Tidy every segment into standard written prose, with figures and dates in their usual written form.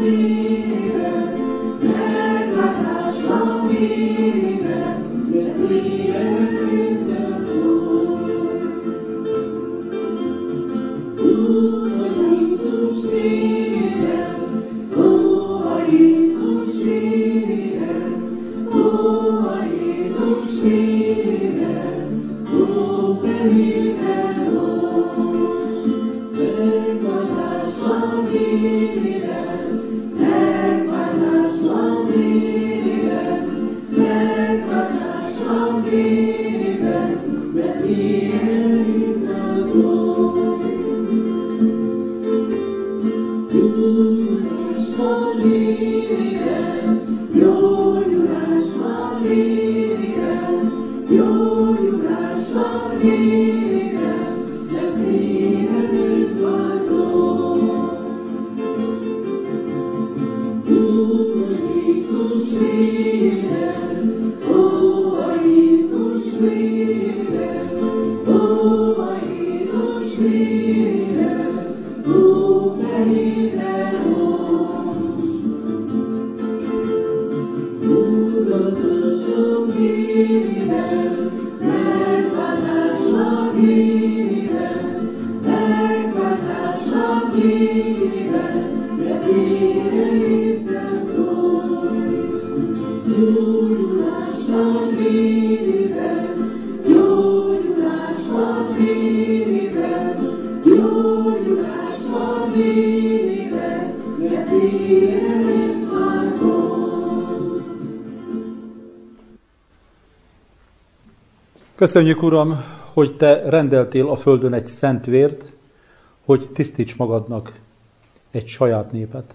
Köszönjük, Uram, hogy Te rendeltél a földön egy szent vért, hogy tisztíts magadnak egy saját népet.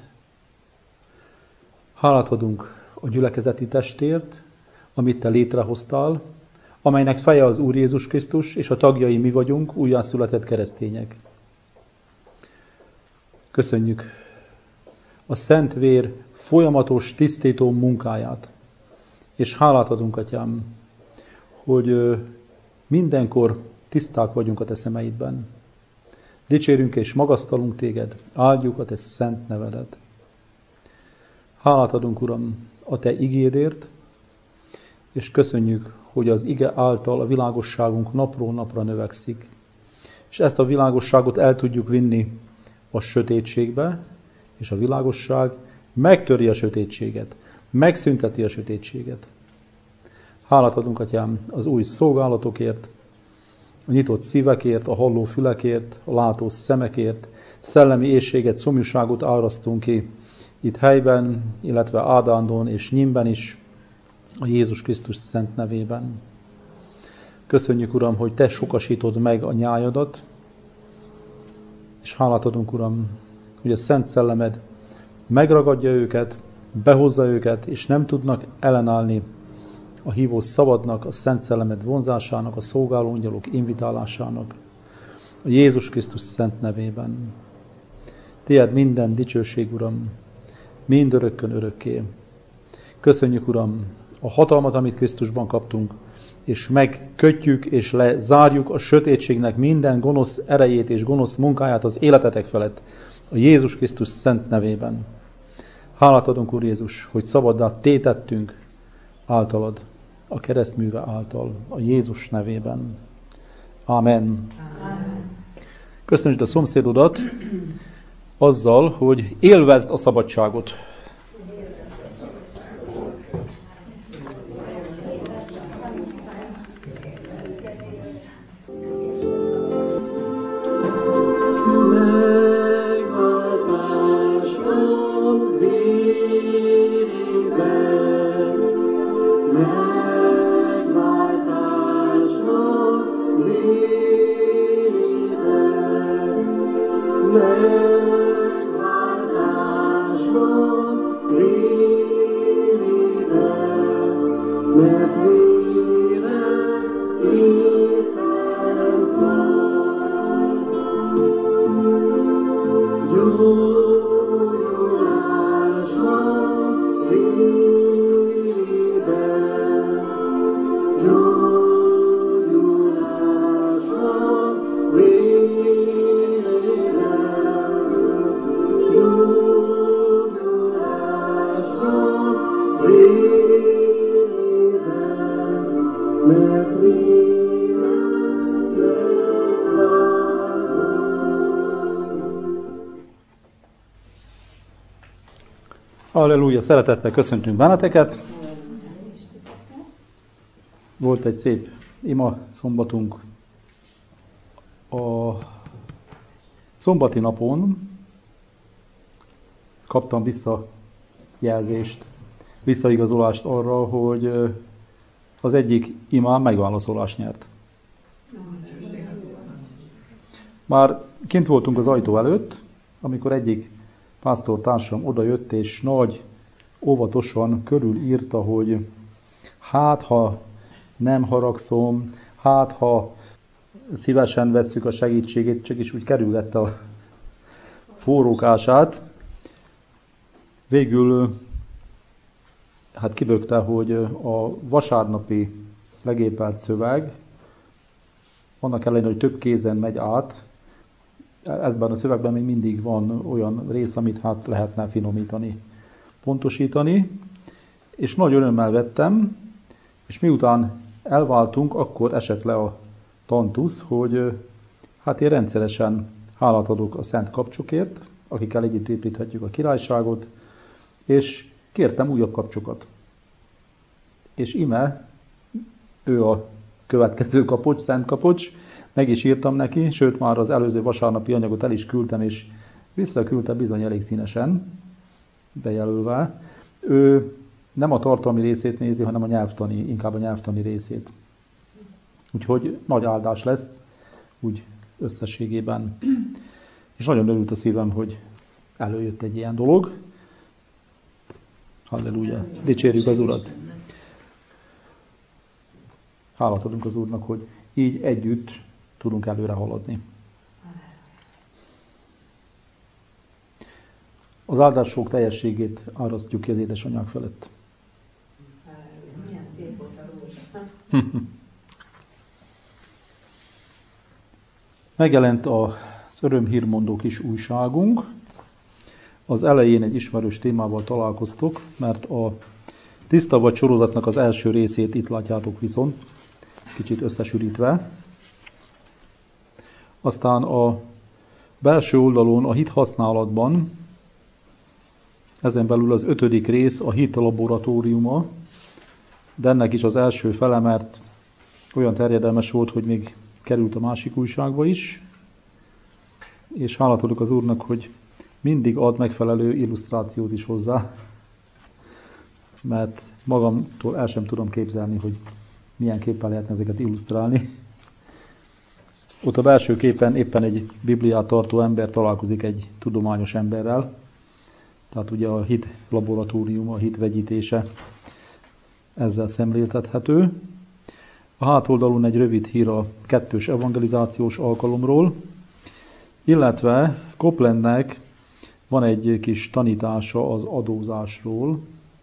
Hálát adunk a gyülekezeti testért, amit Te létrehoztál, amelynek feje az Úr Jézus Krisztus, és a tagjai mi vagyunk, újjászületett keresztények. Köszönjük a szent vér folyamatos tisztító munkáját, és hálát adunk, Atyám, hogy mindenkor tiszták vagyunk a Te szemeidben. Dicsérünk és magasztalunk Téged, áldjuk a Te szent nevedet. Hálát adunk, Uram, a Te igédért, és köszönjük, hogy az ige által a világosságunk napról napra növekszik. És ezt a világosságot el tudjuk vinni a sötétségbe, és a világosság megtöri a sötétséget, megszünteti a sötétséget. Hálát adunk, Atyám, az új szolgálatokért, a nyitott szívekért, a halló fülekért, a látó szemekért, szellemi éhséget, szomjúságot árasztunk ki itt helyben, illetve Ádándon és Nyimben is, a Jézus Krisztus szent nevében. Köszönjük, Uram, hogy Te sokasítod meg a nyájadat, és hálát adunk, Uram, hogy a Szent Szellemed megragadja őket, behozza őket, és nem tudnak ellenállni a hívó szabadnak, a Szent Szellemed vonzásának, a szolgáló angyalok invitálásának, a Jézus Krisztus szent nevében. Tied minden dicsőség, Uram, mindörökkön örökké. Köszönjük, Uram, a hatalmat, amit Krisztusban kaptunk, és megkötjük és lezárjuk a sötétségnek minden gonosz erejét és gonosz munkáját az életetek felett, a Jézus Krisztus szent nevében. Hálát adunk, Úr Jézus, hogy szabaddá tétettünk általad, a keresztműve által, a Jézus nevében. Amen. Köszönjük a szomszédodat azzal, hogy élvezd a szabadságot. Halleluja, szeretettel köszöntünk benneteket. Volt egy szép ima szombatunk. A szombati napon kaptam visszajelzést, visszaigazolást arra, hogy az egyik imám megválaszolást nyert. Már kint voltunk az ajtó előtt, amikor egyik pásztortársam odajött, és nagy, óvatosan körülírta, hogy hát, ha nem haragszom, hát, ha szívesen vesszük a segítségét, csak is úgy kerülgette a forrókását. Végül hát kibökte, hogy a vasárnapi legépelt szöveg, annak ellenére, hogy több kézen megy át, ezben a szövegben még mindig van olyan rész, amit hát lehetne finomítani, pontosítani, és nagy örömmel vettem, és miután elváltunk, akkor esett le a tantusz, hogy hát én rendszeresen hálát adok a szent kapcsokért, akikkel együtt építhetjük a királyságot, és kértem újabb kapcsokat. És ime, ő a következő kapocs, szent kapocs, meg is írtam neki, sőt már az előző vasárnapi anyagot el is küldtem, és visszaküldte bizony elég színesen, bejelölve. Ő nem a tartalmi részét nézi, hanem inkább a nyelvtani részét. Úgyhogy nagy áldás lesz, úgy összességében. És nagyon örült a szívem, hogy előjött egy ilyen dolog. Halleluja! Dicsérjük az Urat! Hálát adunk az Úrnak, hogy így együtt tudunk előre haladni. Az áldások teljességét árasztjuk ki az édesanyák felett. Milyen szép volt a rózsa. Megjelent az örömhírmondó kis újságunk. Az elején egy ismerős témával találkoztok, mert a Tiszta Vagy sorozatnak az első részét itt látjátok viszont, kicsit összesűrítve. Aztán a belső oldalon a hit használatban, ezen belül az 5. rész a hit laboratóriuma, de ennek is az első fele, mert olyan terjedelmes volt, hogy még került a másik újságba is, és hálát adok az Úrnak, hogy mindig ad megfelelő illusztrációt is hozzá, mert magamtól el sem tudom képzelni, hogy milyen képpel lehetne ezeket illusztrálni. Ott a belső képen éppen egy Bibliát tartó ember találkozik egy tudományos emberrel, tehát ugye a hit laboratórium, a hit vegyítése ezzel szemléltethető. A hátoldalon egy rövid hír a 2. evangelizációs alkalomról, illetve Copelandnek van egy kis tanítása az adózásról,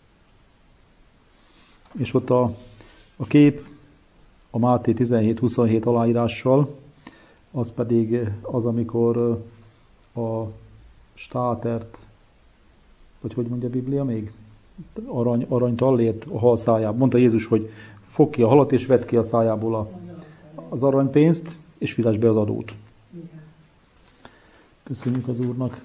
és ott a kép a Máté 17-27 aláírással, az pedig az, amikor a státert, vagy hogy mondja a Biblia még? Arany tallért a hal szájába. Mondta Jézus, hogy fogd ki a halat, és vedd ki a szájából az aranypénzt, és fizess be az adót. Köszönjük az Úrnak.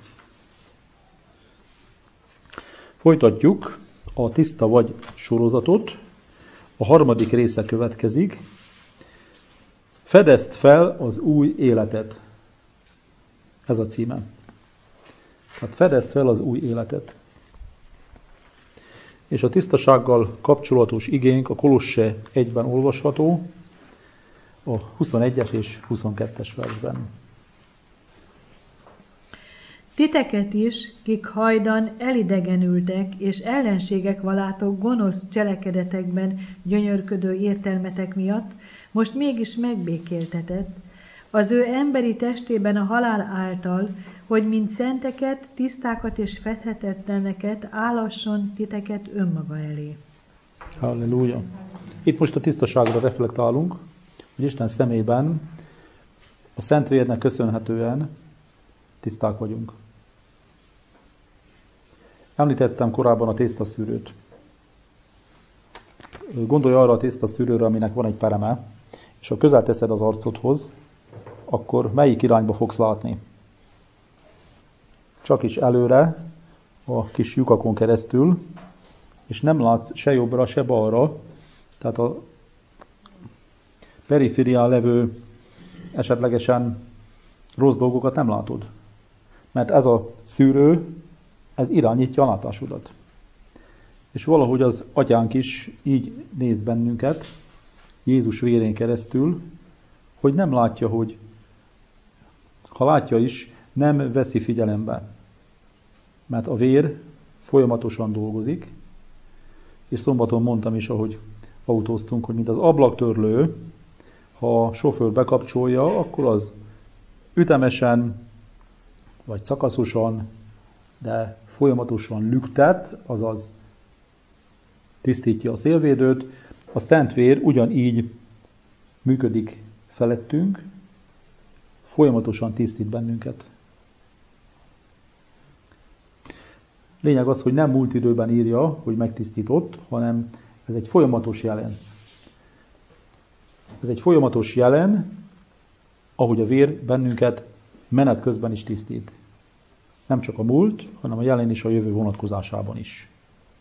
Folytatjuk a Tiszta Vagy sorozatot. A 3. része következik. Fedezd fel az új életet. Ez a címe. Tehát fedezd fel az új életet. És a tisztasággal kapcsolatos igénk a Kolosse 1-ben olvasható, a 21-es és 22-es versben. Titeket is, kik hajdan elidegenültek, és ellenségek valátok gonosz cselekedetekben gyönyörködő értelmetek miatt, most mégis megbékéltetett, az ő emberi testében a halál által, hogy mint szenteket, tisztákat és fedhetetleneket állasson titeket önmaga elé. Halleluja! Itt most a tisztaságra reflektálunk, hogy Isten szemében a Szent Vérnek köszönhetően tiszták vagyunk. Említettem korábban a tésztaszűrőt. Gondolj arra a tésztaszűrőre, aminek van egy pereme, és ha közel teszed az arcodhoz, akkor melyik irányba fogsz látni? Csak is előre, a kis lyukakon keresztül, és nem látsz se jobbra, se balra, tehát a periférián levő esetlegesen rossz dolgokat nem látod. Mert ez a szűrő, ez irányítja a látásodat. És valahogy az atyánk is így néz bennünket, Jézus vérén keresztül, hogy nem látja, hogy ha látja is, nem veszi figyelembe. Mert a vér folyamatosan dolgozik, és szombaton mondtam is, ahogy autóztunk, hogy mint az ablaktörlő, ha a sofőr bekapcsolja, akkor az ütemesen, vagy szakaszosan, de folyamatosan lüktet, azaz tisztítja a szélvédőt. A Szentvér ugyanígy működik felettünk, folyamatosan tisztít bennünket. Lényeg az, hogy nem múlt időben írja, hogy megtisztított, hanem ez egy folyamatos jelen. Ez egy folyamatos jelen, ahogy a vér bennünket menet közben is tisztít. Nem csak a múlt, hanem a jelen és a jövő vonatkozásában is.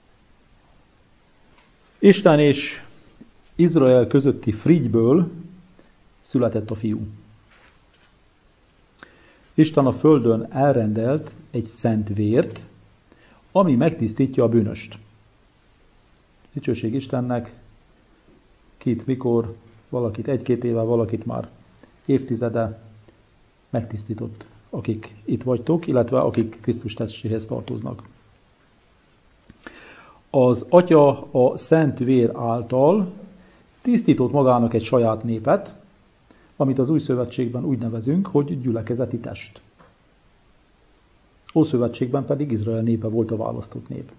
Isten és Izrael közötti frigyből született a fiú. Isten a földön elrendelt egy szent vért, ami megtisztítja a bűnöst. Dicsőség Istennek, kit, mikor, valakit 1-2 éve, valakit már évtizede megtisztított, akik itt vagytok, illetve akik Krisztus testéhez tartoznak. Az Atya a szent vér által tisztított magának egy saját népet, amit az Új Szövetségben úgy nevezünk, hogy gyülekezeti test. Ószövetségben pedig Izrael népe volt a választott nép.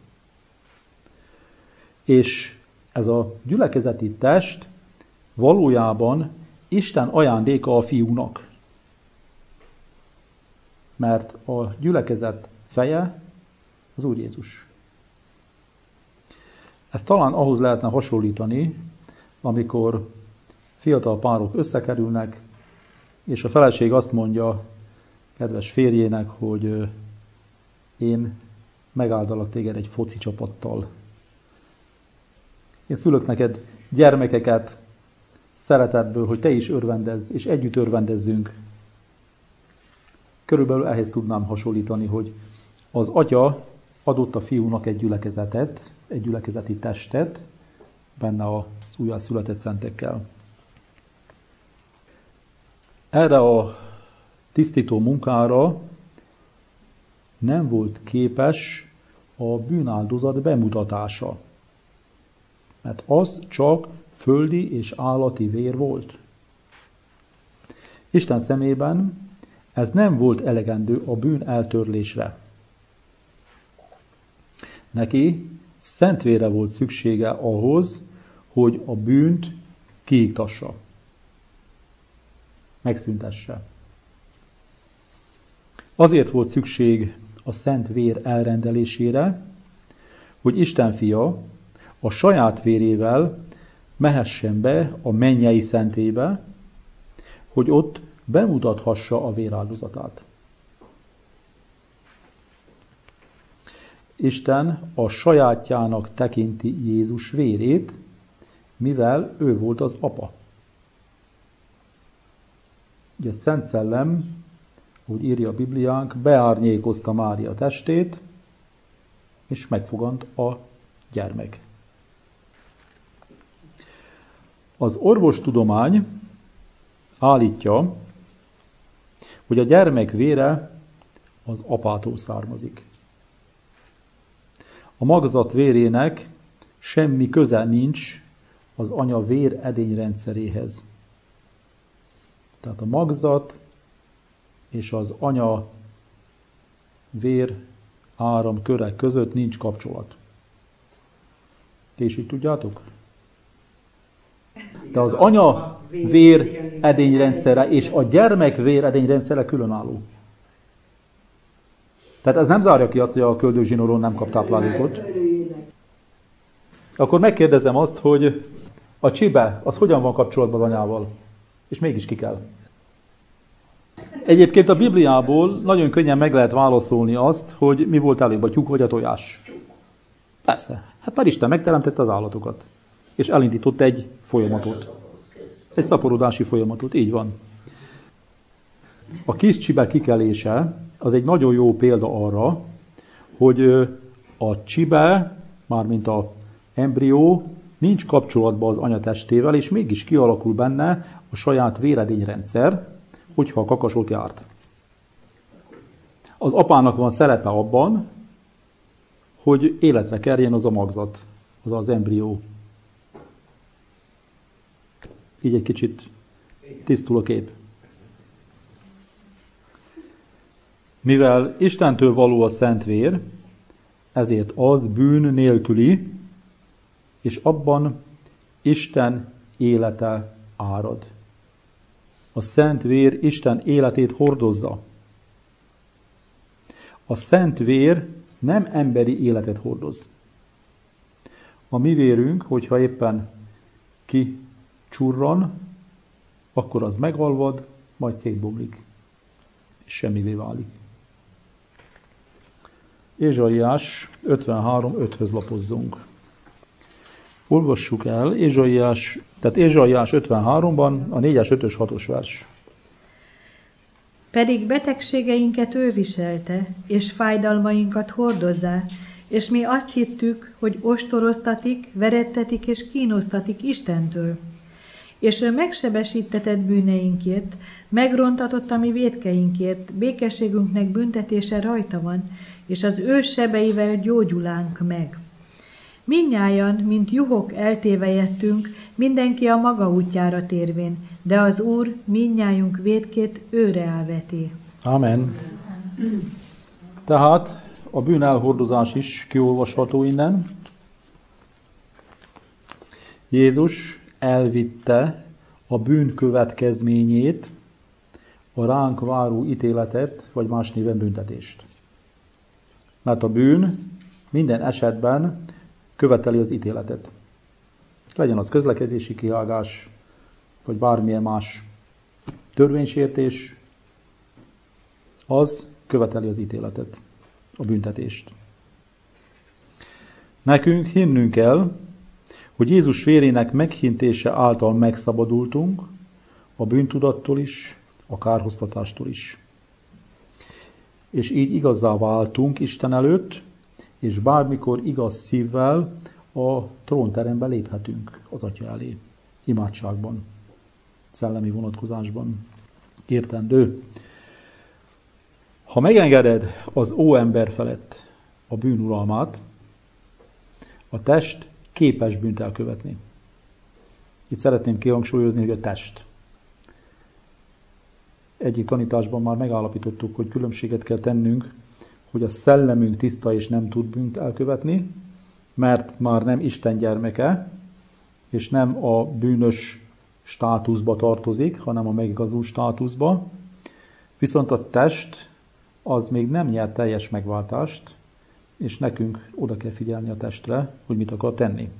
És ez a gyülekezeti test valójában Isten ajándéka a fiúnak. Mert a gyülekezet feje az Úr Jézus. Ezt talán ahhoz lehetne hasonlítani, amikor fiatal párok összekerülnek, és a feleség azt mondja kedves férjének, hogy én megáldalak téged egy foci csapattal. Én szülök neked gyermekeket szeretetből, hogy te is örvendezz, és együtt örvendezzünk. Körülbelül ehhez tudnám hasonlítani, hogy az Atya adott a fiúnak egy gyülekezetet, egy gyülekezeti testet, benne az újjászületett szentekkel. Erre a tisztító munkára nem volt képes a bűnáldozat bemutatása, mert az csak földi és állati vér volt. Isten szemében ez nem volt elegendő a bűn eltörlésre. Neki szent vérre volt szüksége ahhoz, hogy a bűnt kiiktassa, megszüntesse. Azért volt szükség a szent vér elrendelésére, hogy Isten fia a saját vérével mehessen be a mennyei szentélybe, hogy ott bemutathassa a véráldozatát. Isten a sajátjának tekinti Jézus vérét, mivel ő volt az apa. Ugye a Szent Szellem, ahogy írja a Bibliánk, beárnyékozta Mária testét, és megfogant a gyermek. Az orvostudomány állítja, hogy a gyermek vére az apától származik. A magzat vérének semmi köze nincs az anya vér edényrendszeréhez. Tehát a magzat és az anya vér áramköre között nincs kapcsolat. Ti is így tudjátok? De az anya vér edényrendszere és a gyermek vér edényrendszere különálló. Tehát ez nem zárja ki azt, hogy a köldögzsinóron nem kap táplálékot. Akkor megkérdezem azt, hogy a csibe, az hogyan van kapcsolatban az anyával? És mégis ki kell. Egyébként a Bibliából nagyon könnyen meg lehet válaszolni azt, hogy mi volt előbb, a tyúk vagy a tojás. Persze. Hát már Isten megteremtette az állatokat. És elindított egy folyamatot. Egy szaporodási folyamatot, így van. A kis csibe kikelése az egy nagyon jó példa arra, hogy a csibe, mármint az embrió, nincs kapcsolatban az anyatestével, és mégis kialakul benne a saját véredényrendszer, hogyha a kakasot járt. Az apának van szerepe abban, hogy életre kerjen az a magzat, az embrió. Így egy kicsit tisztul a kép. Mivel Istentől való a szent vér, ezért az bűn nélküli, és abban Isten élete árad. A szent vér Isten életét hordozza. A szent vér nem emberi életet hordoz. A mi vérünk, hogyha éppen kicsurran, akkor az megalvad, majd szétbomlik, és semmivé válik. Ézsaiás 53.5-höz lapozzunk. Olvassuk el, Ézsaiás 53-ban a 4-es, 5-ös, 6-os vers. Pedig betegségeinket ő viselte, és fájdalmainkat hordozzá, és mi azt hittük, hogy ostoroztatik, verettetik és kínosztatik Istentől. És ő megsebesítetett bűneinkért, megrontatott a mi vétkeinkért, békességünknek büntetése rajta van, és az ő sebeivel gyógyulánk meg. Mindnyájan, mint juhok eltévejettünk, mindenki a maga útjára térvén, de az Úr mindnyájunk vétkét őre elveti. Amen. Tehát a bűn elhordozás is kiolvasható innen. Jézus elvitte a bűn következményét, a ránk váró ítéletet, vagy más néven büntetést. Mert a bűn minden esetben követeli az ítéletet. Legyen az közlekedési kihágás, vagy bármilyen más törvénysértés, az követeli az ítéletet, a büntetést. Nekünk hinnünk kell, hogy Jézus vérének meghintése által megszabadultunk a bűntudattól is, a kárhoztatástól is. És így igazzá váltunk Isten előtt, és bármikor igaz szívvel a trónterembe léphetünk az Atya elé, imádságban, szellemi vonatkozásban értendő. Ha megengeded az óember felett a bűn uralmát, a test képes bűnt elkövetni. Itt szeretném kihangsúlyozni, hogy a test. Egyik tanításban már megállapítottuk, hogy különbséget kell tennünk, hogy a szellemünk tiszta és nem tud bűnt elkövetni, mert már nem Isten gyermeke, és nem a bűnös státuszba tartozik, hanem a megigazult státuszba. Viszont a test az még nem nyert teljes megváltást, és nekünk oda kell figyelni a testre, hogy mit akar tenni.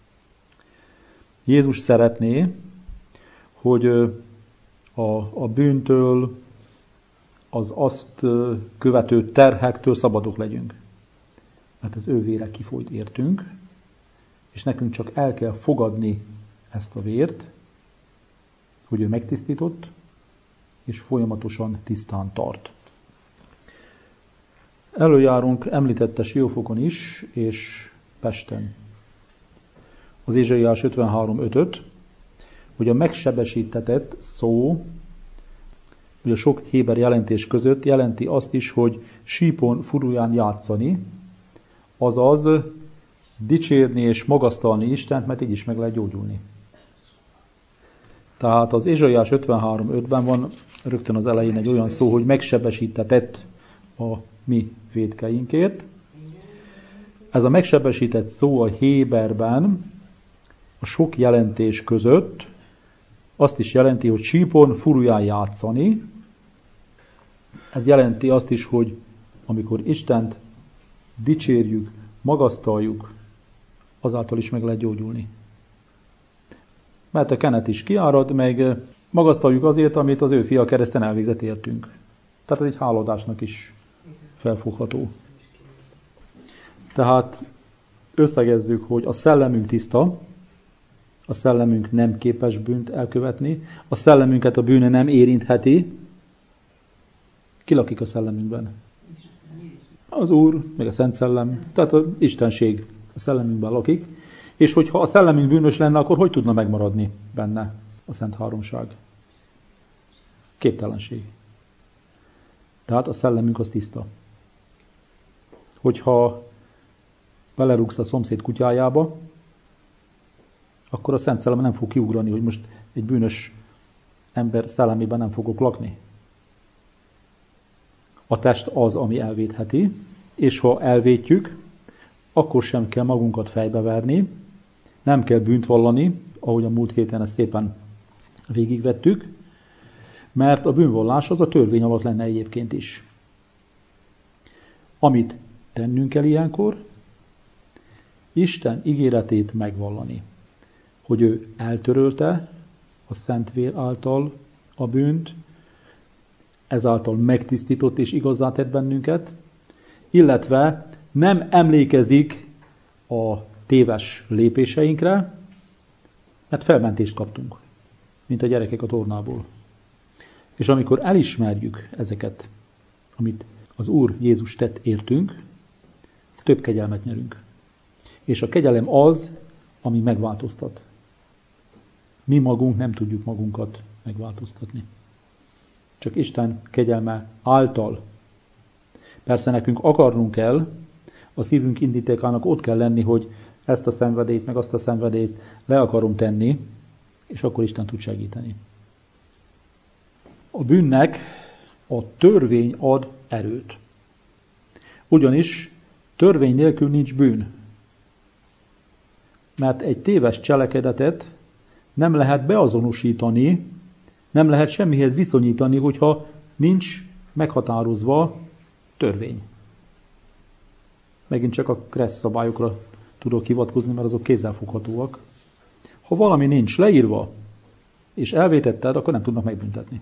Jézus szeretné, hogy a bűntől, az azt követő terhektől szabadok legyünk. Mert az ő vére kifolyt értünk, és nekünk csak el kell fogadni ezt a vért, hogy ő megtisztított, és folyamatosan tisztán tart. Előjárunk említette Siófokon is, és Pesten. Az Ézsaiás 53.5-öt, hogy a megsebesítetett szó, hogy a sok héber jelentés között jelenti azt is, hogy sípon, furuján játszani, azaz dicsérni és magasztalni Istent, mert így is meg lehet gyógyulni. Tehát az Ézsaiás 53.5-ben van rögtön az elején egy olyan szó, hogy megsebesítetett a mi vétkeinkért. Ez a megsebesített szó a héberben a sok jelentés között azt is jelenti, hogy sípon, furuján játszani. Ez jelenti azt is, hogy amikor Istent dicsérjük, magasztaljuk, azáltal is meg lehet gyógyulni. Mert a kenet is kiárad, meg Magasztaljuk azért, amit az ő fia kereszten elvégzett értünk. Tehát ez egy hálaadásnak is felfogható. Tehát összegezzük, hogy a szellemünk tiszta, a szellemünk nem képes bűnt elkövetni, a szellemünket a bűne nem érintheti. Ki lakik a szellemünkben? Az Úr, meg a Szent Szellem, tehát az Istenség a szellemünkben lakik, és hogyha a szellemünk bűnös lenne, akkor hogy tudna megmaradni benne a Szent Háromság? Képtelenség. Tehát a szellemünk az tiszta. Hogyha belerúgsz a szomszéd kutyájába, akkor a Szent Szellem nem fog kiugrani, hogy most egy bűnös ember szellemében nem fogok lakni. A test az, ami elvétheti, és ha elvétjük, akkor sem kell magunkat fejbeverni, nem kell bűnt vallani, ahogy a múlt héten ezt szépen végigvettük, mert a bűnvallás az a törvény alatt lenne egyébként is. Amit tennünk kell ilyenkor, Isten ígéretét megvallani, hogy ő eltörölte a szent vér által a bűnt, ezáltal megtisztított és igazá tett bennünket, illetve nem emlékezik a téves lépéseinkre, mert felmentést kaptunk, mint a gyerekek a tornából. És amikor elismerjük ezeket, amit az Úr Jézus tett értünk, több kegyelmet nyerünk. És a kegyelem az, ami megváltoztat. Mi magunk nem tudjuk magunkat megváltoztatni. Csak Isten kegyelme által. Persze nekünk akarnunk kell, a szívünk indítékának ott kell lenni, hogy ezt a szenvedélyt, meg azt a szenvedélyt le akarom tenni, és akkor Isten tud segíteni. A bűnnek a törvény ad erőt. Ugyanis törvény nélkül nincs bűn. Mert egy téves cselekedetet nem lehet beazonosítani, nem lehet semmihez viszonyítani, hogyha nincs meghatározva törvény. Megint csak a kressz szabályokra tudok hivatkozni, mert azok kézzelfoghatóak. Ha valami nincs leírva, és elvétetted, akkor nem tudnak megbüntetni.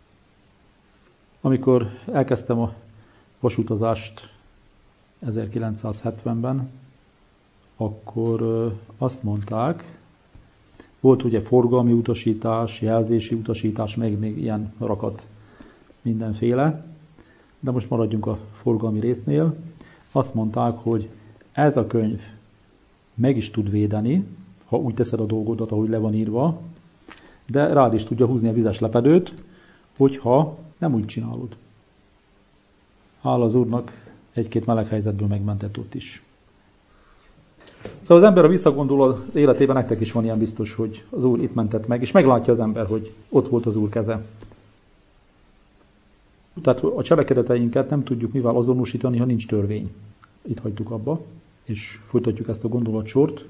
Amikor elkezdtem a vasutazást 1970-ben, akkor azt mondták, volt ugye forgalmi utasítás, jelzési utasítás, meg még ilyen rakat mindenféle, de most maradjunk a forgalmi résznél. Azt mondták, hogy ez a könyv meg is tud védeni, ha úgy teszed a dolgodat, ahogy le van írva, de rád is tudja húzni a vizes lepedőt, hogyha nem úgy csinálod. Hála az Úrnak, egy-két meleg helyzetből megmentett ott is. Szóval az ember, a visszagondol az életében, nektek is van ilyen biztos, hogy az Úr itt mentett meg, és meglátja az ember, hogy ott volt az Úr keze. Tehát a cselekedeteinket nem tudjuk mivel azonosítani, ha nincs törvény. Itt hagytuk abba, és folytatjuk ezt a gondolatsort.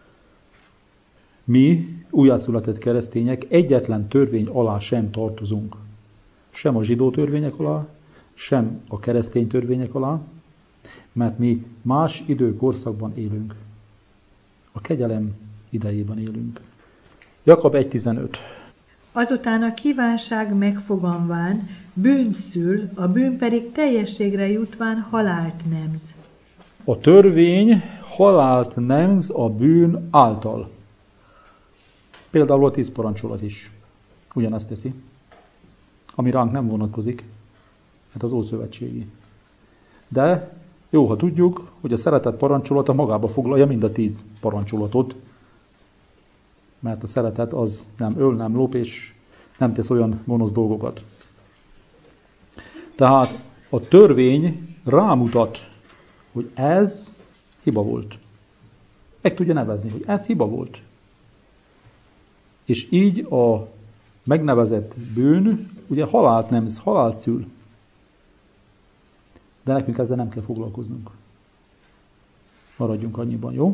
Mi, újjászületett keresztények, egyetlen törvény alá sem tartozunk. Sem a zsidó törvények alá, sem a keresztény törvények alá, mert mi más időkorszakban élünk. A kegyelem idejében élünk. Jakab 1.15. Azután a kívánság megfoganván bűn szül, a bűn pedig teljességre jutván halált nemz. A törvény halált nemz a bűn által. Például a 10 parancsolat is ugyanezt teszi, ami ránk nem vonatkozik, mert az ószövetségi. De jó, ha tudjuk, hogy a szeretet parancsolata magába foglalja mind a 10 parancsolatot, mert a szeretet az nem öl, nem lop, és nem tesz olyan gonosz dolgokat. Tehát a törvény rámutat, hogy ez hiba volt. Meg tudja nevezni, hogy ez hiba volt. És így a megnevezett bűn, ugye halált nemz, halált szül. De nekünk ezzel nem kell foglalkoznunk. Maradjunk annyiban, jó?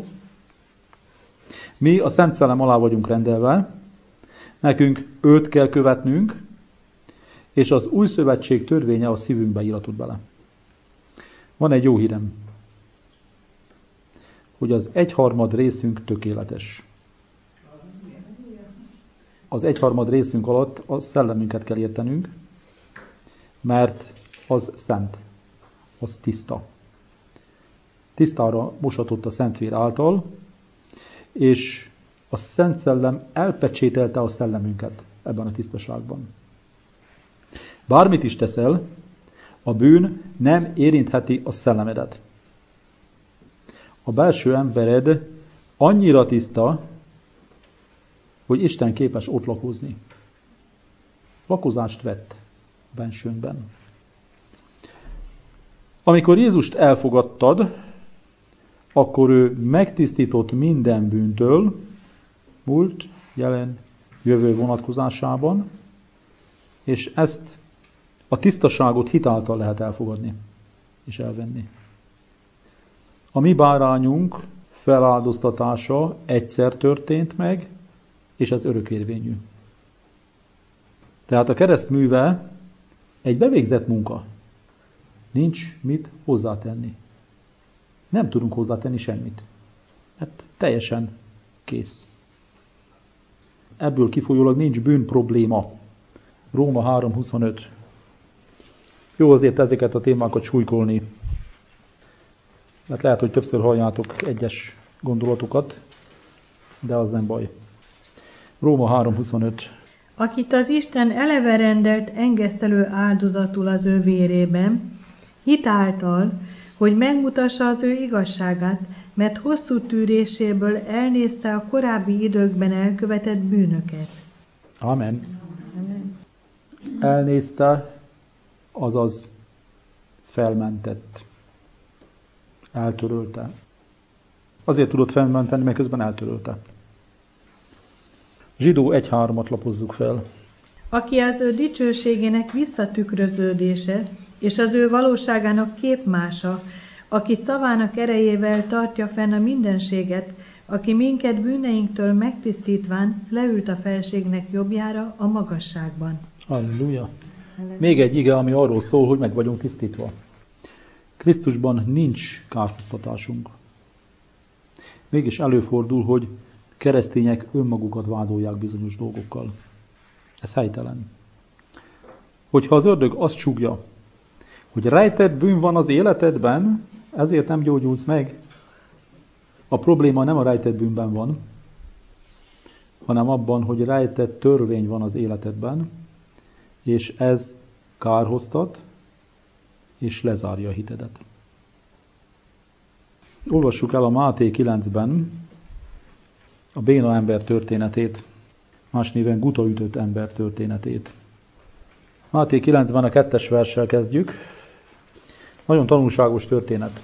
Mi a Szent Szellem alá vagyunk rendelve, nekünk őt kell követnünk, és az új szövetség törvénye a szívünkbe íratott bele. Van egy jó hírem, hogy az 1/3 részünk tökéletes. az egyharmad részünk alatt a szellemünket kell értenünk, mert az szent, az tiszta. Tisztára mosatott a Szentvér által, és a Szent Szellem elpecsételte a szellemünket ebben a tisztaságban. Bármit is teszel, a bűn nem érintheti a szellemedet. A belső embered annyira tiszta, hogy Isten képes ott lakozni. Lakozást vett a bensőnkben. Amikor Jézust elfogadtad, akkor ő megtisztított minden bűntől, múlt, jelen, jövő vonatkozásában, és ezt a tisztaságot hitáltal lehet elfogadni és elvenni. A mi bárányunk feláldoztatása egyszer történt meg, és ez örökérvényű. Tehát a kereszt műve egy bevégzett munka. Nincs mit hozzátenni. Nem tudunk hozzátenni semmit. Mert teljesen kész. Ebből kifolyólag nincs bűn probléma. Róma 3.25. Jó azért ezeket a témákat súlykolni. Mert lehet, hogy többször halljátok egyes gondolatokat, de az nem baj. Róma 3.25. Akit az Isten eleve rendelt engesztelő áldozatul az ő vérében, hitáltal, hogy megmutassa az ő igazságát, mert hosszú tűréséből elnézte a korábbi időkben elkövetett bűnöket. Amen. Amen. Elnézte, azaz felmentett. Eltörölte. Azért tudott felmenteni, mert közben eltörölte. Zsidó 1.3-at lapozzuk fel. Aki az ő dicsőségének visszatükröződése, és az ő valóságának képmása, aki szavának erejével tartja fenn a mindenséget, aki minket bűneinktől megtisztítván leült a felségnek jobbjára a magasságban. Halleluja! Még egy ige, ami arról szól, hogy meg vagyunk tisztítva. Krisztusban nincs kárhoztatásunk. Mégis előfordul, hogy keresztények önmagukat vádolják bizonyos dolgokkal. Ez helytelen. Hogyha az ördög azt csúgja, hogy rejtett bűn van az életedben, ezért nem gyógyulsz meg. A probléma nem a rejtett bűnben van, hanem abban, hogy rejtett törvény van az életedben, és ez kárhoztat, és lezárja a hitedet. Olvassuk el a Máté 9-ben a béna ember történetét, más néven gutaütött ember történetét. Máté 9-ben a 2. verssel kezdjük. Nagyon tanulságos történet.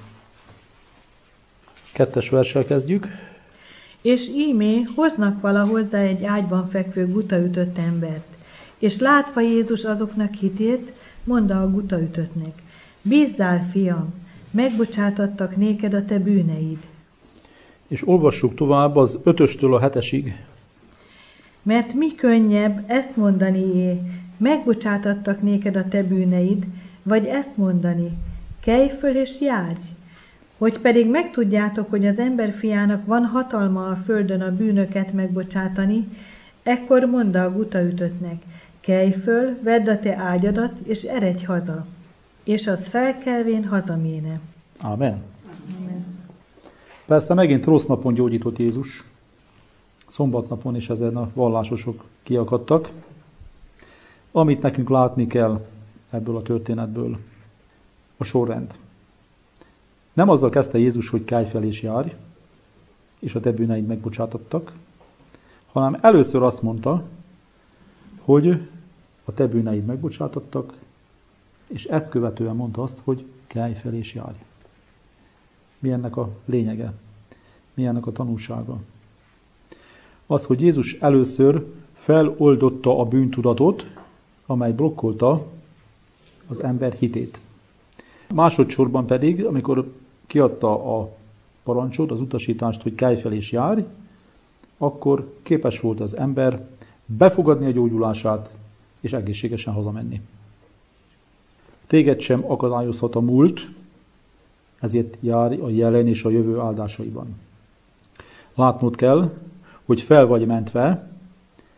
2. verssel kezdjük. És ímé hoznak vala hozzá egy ágyban fekvő gutaütött embert, és látva Jézus azoknak hitét, mondta a gutaütöttnek: Bízzál, fiam, megbocsátattak néked a te bűneid. És olvassuk tovább az 5-től a 7-esig. Mert mi könnyebb ezt mondani, megbocsátattak néked a te bűneid, vagy ezt mondani, kelj föl és járj. Hogy pedig megtudjátok, hogy az emberfiának van hatalma a földön a bűnöket megbocsátani, ekkor mondta a gutaütöttnek: kelj föl, vedd a te ágyadat, és eredj haza. És az felkelvén hazaméne. Amen. Amen. Persze megint rossz napon gyógyított Jézus. Szombatnapon is ezen a vallásosok kiakadtak. Amit nekünk látni kell ebből a történetből, a sorrend. Nem azzal kezdte Jézus, hogy kelj fel és járj, és a te bűneid megbocsátottak, hanem először azt mondta, hogy a te bűneid megbocsátottak, és ezt követően mondta azt, hogy kelj fel és járj. Mi ennek a lényege? Mi ennek a tanulsága? Az, hogy Jézus először feloldotta a bűntudatot, amely blokkolta az ember hitét. Másodszorban pedig, amikor kiadta a parancsot, az utasítást, hogy kelj fel és járj, akkor képes volt az ember befogadni a gyógyulását, és egészségesen hazamenni. Téged sem akadályozhat a múlt, ezért járj a jelen és a jövő áldásaiban. Látnod kell, hogy fel vagy mentve,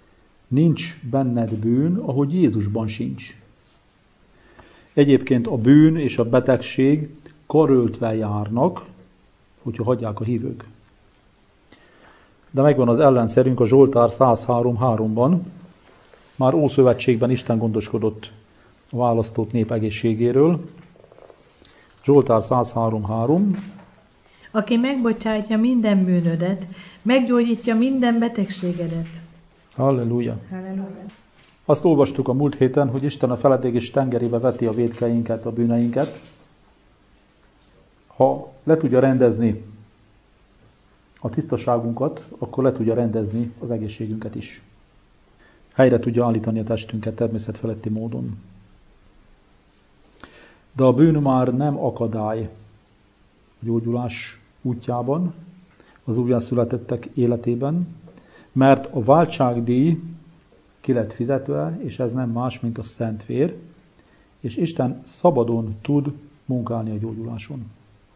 nincs benned bűn, ahogy Jézusban sincs. Egyébként a bűn és a betegség karöltve járnak, hogyha hagyják a hívők. De megvan az ellenszerünk a Zsoltár 103:3-ban. Már Ószövetségben Isten gondoskodott a választott nép egészségéről. Zsoltár 103:3. Aki megbocsátja minden bűnödet, meggyógyítja minden betegségedet. Halleluja! Halleluja. Azt olvastuk a múlt héten, hogy Isten a feledégés tengerébe veti a vétkeinket, a bűneinket. Ha le tudja rendezni a tisztaságunkat, akkor le tudja rendezni az egészségünket is. Helyre tudja állítani a testünket természetfeletti módon. De a bűn már nem akadály a gyógyulás útjában, az újjászületettek életében, mert a váltságdíj ki lett fizetve, és ez nem más, mint a szent vér, és Isten szabadon tud munkálni a gyógyuláson.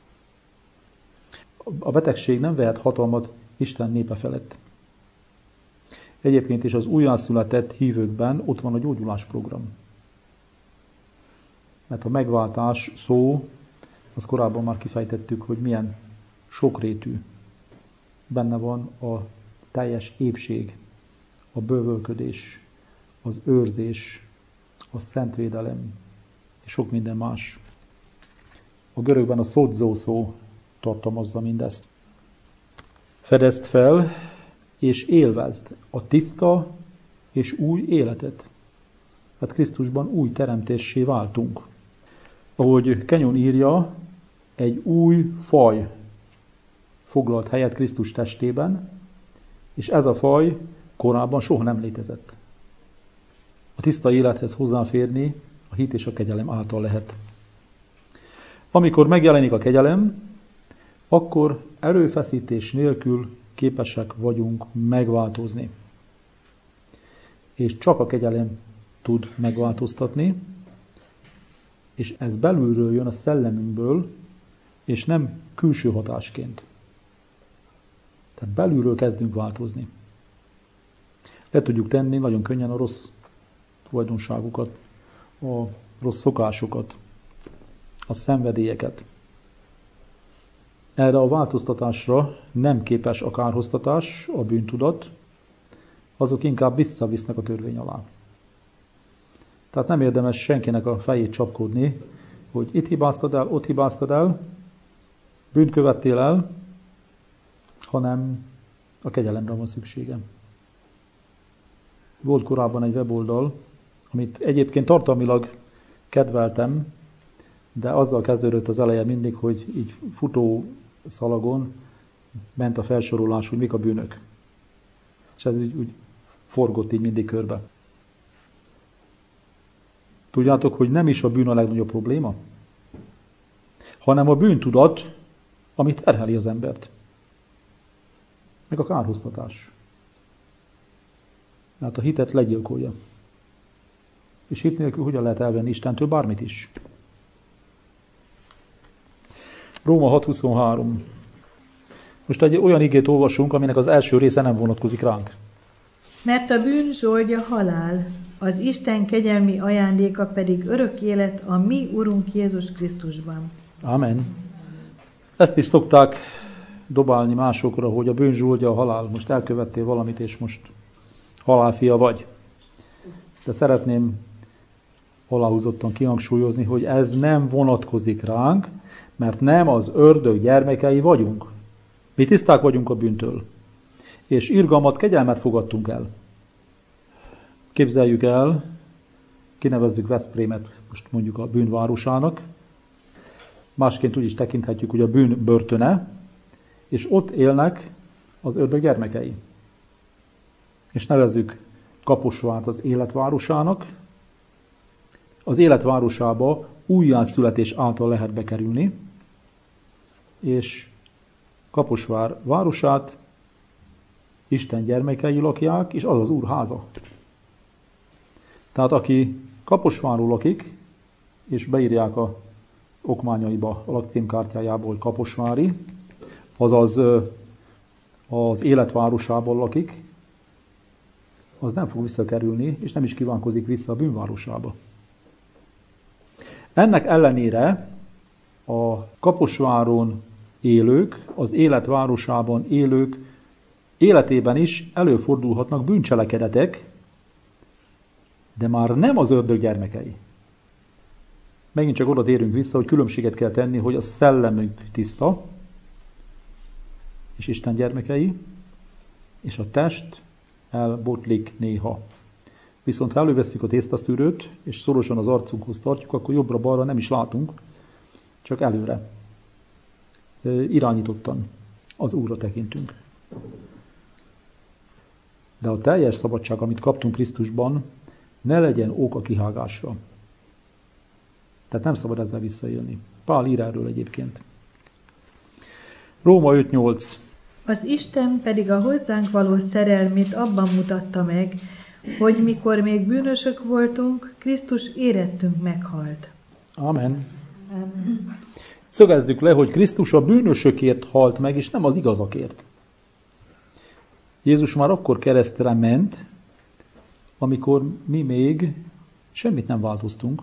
A betegség nem vehet hatalmat Isten népe felett. Egyébként is az újjászületett hívőkben ott van a gyógyulásprogram. Mert a megváltás szó, az korábban már kifejtettük, hogy milyen sokrétű. Benne van a teljes épség, a bővölködés, az őrzés, a szentvédelem, és sok minden más. A görögben a szodzó szó tartalmazza mindezt. Fedezd fel, és élvezd a tiszta és új életet. Hát Krisztusban új teremtéssé váltunk. Ahogy Kenyon írja, egy új faj foglalt helyet Krisztus testében, és ez a faj korábban soha nem létezett. A tiszta élethez hozzáférni a hit és a kegyelem által lehet. Amikor megjelenik a kegyelem, akkor erőfeszítés nélkül képesek vagyunk megváltozni. És csak a kegyelem tud megváltoztatni, és ez belülről jön a szellemünkből, és nem külső hatásként. Tehát belülről kezdünk változni. Le tudjuk tenni nagyon könnyen a rossz tulajdonságokat, a rossz szokásokat, a szenvedélyeket. Erre a változtatásra nem képes a kárhoztatás, a bűntudat, azok inkább visszavisznek a törvény alá. Tehát nem érdemes senkinek a fejét csapkodni, hogy itt hibáztad el, ott hibáztad el, bűnt követtél el, hanem a kegyelemre van szüksége. Volt korábban egy weboldal, amit egyébként tartalmilag kedveltem, de azzal kezdődött az eleje mindig, hogy így futó szalagon ment a felsorolás, hogy mik a bűnök. És ez úgy forgott így mindig körbe. Tudjátok, hogy nem is a bűn a legnagyobb probléma, hanem a bűntudat, amit terheli az embert. Meg a kárhoztatás. Mert a hitet legyilkolja. És hit nélkül hogyan lehet elvenni Istentől bármit is? Róma 6:23. Most egy olyan igét olvasunk, aminek az első része nem vonatkozik ránk. Mert a bűn zsoldja halál, az Isten kegyelmi ajándéka pedig örök élet a mi Urunk Jézus Krisztusban. Amen. Ezt is szokták dobálni másokra, hogy a bűn zsoldja a halál. Most elkövettél valamit, és most halálfia vagy. De szeretném aláhúzottan kihangsúlyozni, hogy ez nem vonatkozik ránk, mert nem az ördög gyermekei vagyunk. Mi tiszták vagyunk a bűntől. És irgalmat, kegyelmet fogadtunk el. Képzeljük el, kinevezzük Veszprémet most mondjuk a bűnvárosának, másként úgy is tekinthetjük, hogy a bűn börtöne, és ott élnek az ördög gyermekei. És nevezzük Kaposvárt az életvárosának. Az életvárosába újjászületés által lehet bekerülni, és Kaposvár városát Isten gyermekei lakják, és az az Úr háza. Tehát aki Kaposváron lakik, és beírják a okmányaiba, a lakcímkártyájából, hogy kaposvári, azaz az életvárosában lakik, az nem fog visszakerülni, és nem is kívánkozik vissza a bűnvárosába. Ennek ellenére a Kaposváron élők, az életvárosában élők életében is előfordulhatnak bűncselekedetek, de már nem az ördög gyermekei. Megint csak oda térünk vissza, hogy különbséget kell tenni, hogy a szellemük tiszta, és Isten gyermekei, és a test elbotlik néha. Viszont ha elővesszük a tésztaszűrőt, és szorosan az arcunkhoz tartjuk, akkor jobbra-balra nem is látunk, csak előre. Irányítottan az Úrra tekintünk. De a teljes szabadság, amit kaptunk Krisztusban, ne legyen ok a kihágásra. Tehát nem szabad ezzel visszaélni. Pál ír erről egyébként. Róma 5.8. Az Isten pedig a hozzánk való szerelmét abban mutatta meg, hogy mikor még bűnösök voltunk, Krisztus érettünk meghalt. Amen. Amen. Szögezzük le, hogy Krisztus a bűnösökért halt meg, és nem az igazakért. Jézus már akkor keresztre ment, amikor mi még semmit nem változtunk,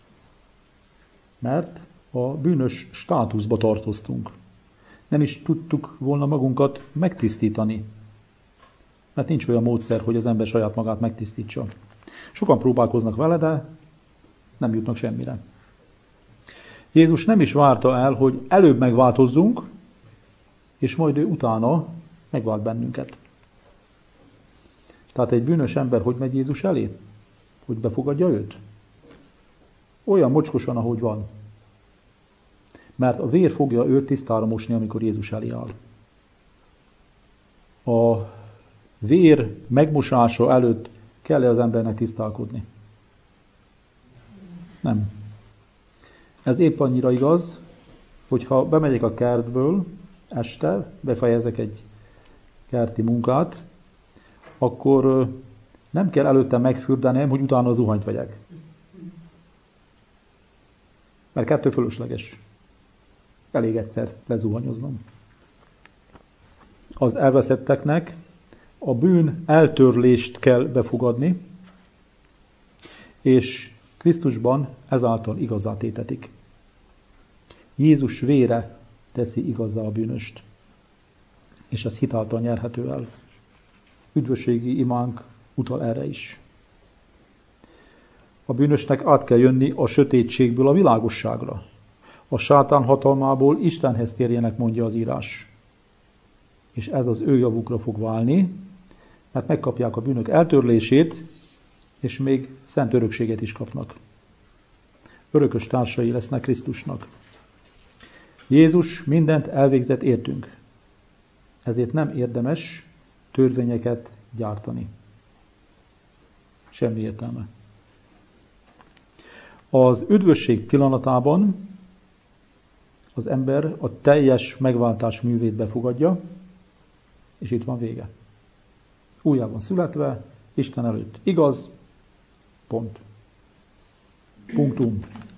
mert a bűnös státuszba tartoztunk. Nem is tudtuk volna magunkat megtisztítani, mert nincs olyan módszer, hogy az ember saját magát megtisztítsa. Sokan próbálkoznak vele, de nem jutnak semmire. Jézus nem is várta el, hogy előbb megváltozzunk, és majd ő utána megvált bennünket. Tehát egy bűnös ember hogy megy Jézus elé? Hogy befogadja őt? Olyan mocskosan, ahogy van. Mert a vér fogja őt tisztára mosni, amikor Jézus elé áll. A vér megmosása előtt kell-e az embernek tisztálkodni? Nem. Ez épp annyira igaz, hogyha bemegyek a kertből este, befejezek egy kerti munkát, akkor nem kell előtte megfürdenem, hogy utána zuhanyt vegyek. Mert kettő fölösleges. Elég egyszer lezuhanyoznom. Az elveszetteknek a bűn eltörlést kell befogadni, és Krisztusban ezáltal igazzá tétetik. Jézus vére teszi igazzá a bűnöst, és ez hitáltal nyerhető el. Üdvösségi imánk utal erre is. A bűnösnek át kell jönni a sötétségből a világosságra. A sátán hatalmából Istenhez térjenek, mondja az írás. És ez az ő javukra fog válni, mert megkapják a bűnök eltörlését, és még szent örökséget is kapnak. Örökös társai lesznek Krisztusnak. Jézus mindent elvégzett értünk. Ezért nem érdemes törvényeket gyártani. Semmi értelme. Az üdvösség pillanatában az ember a teljes megváltás művét befogadja, és itt van vége. Újjá van születve, Isten előtt. Igaz? Pont. Punktum.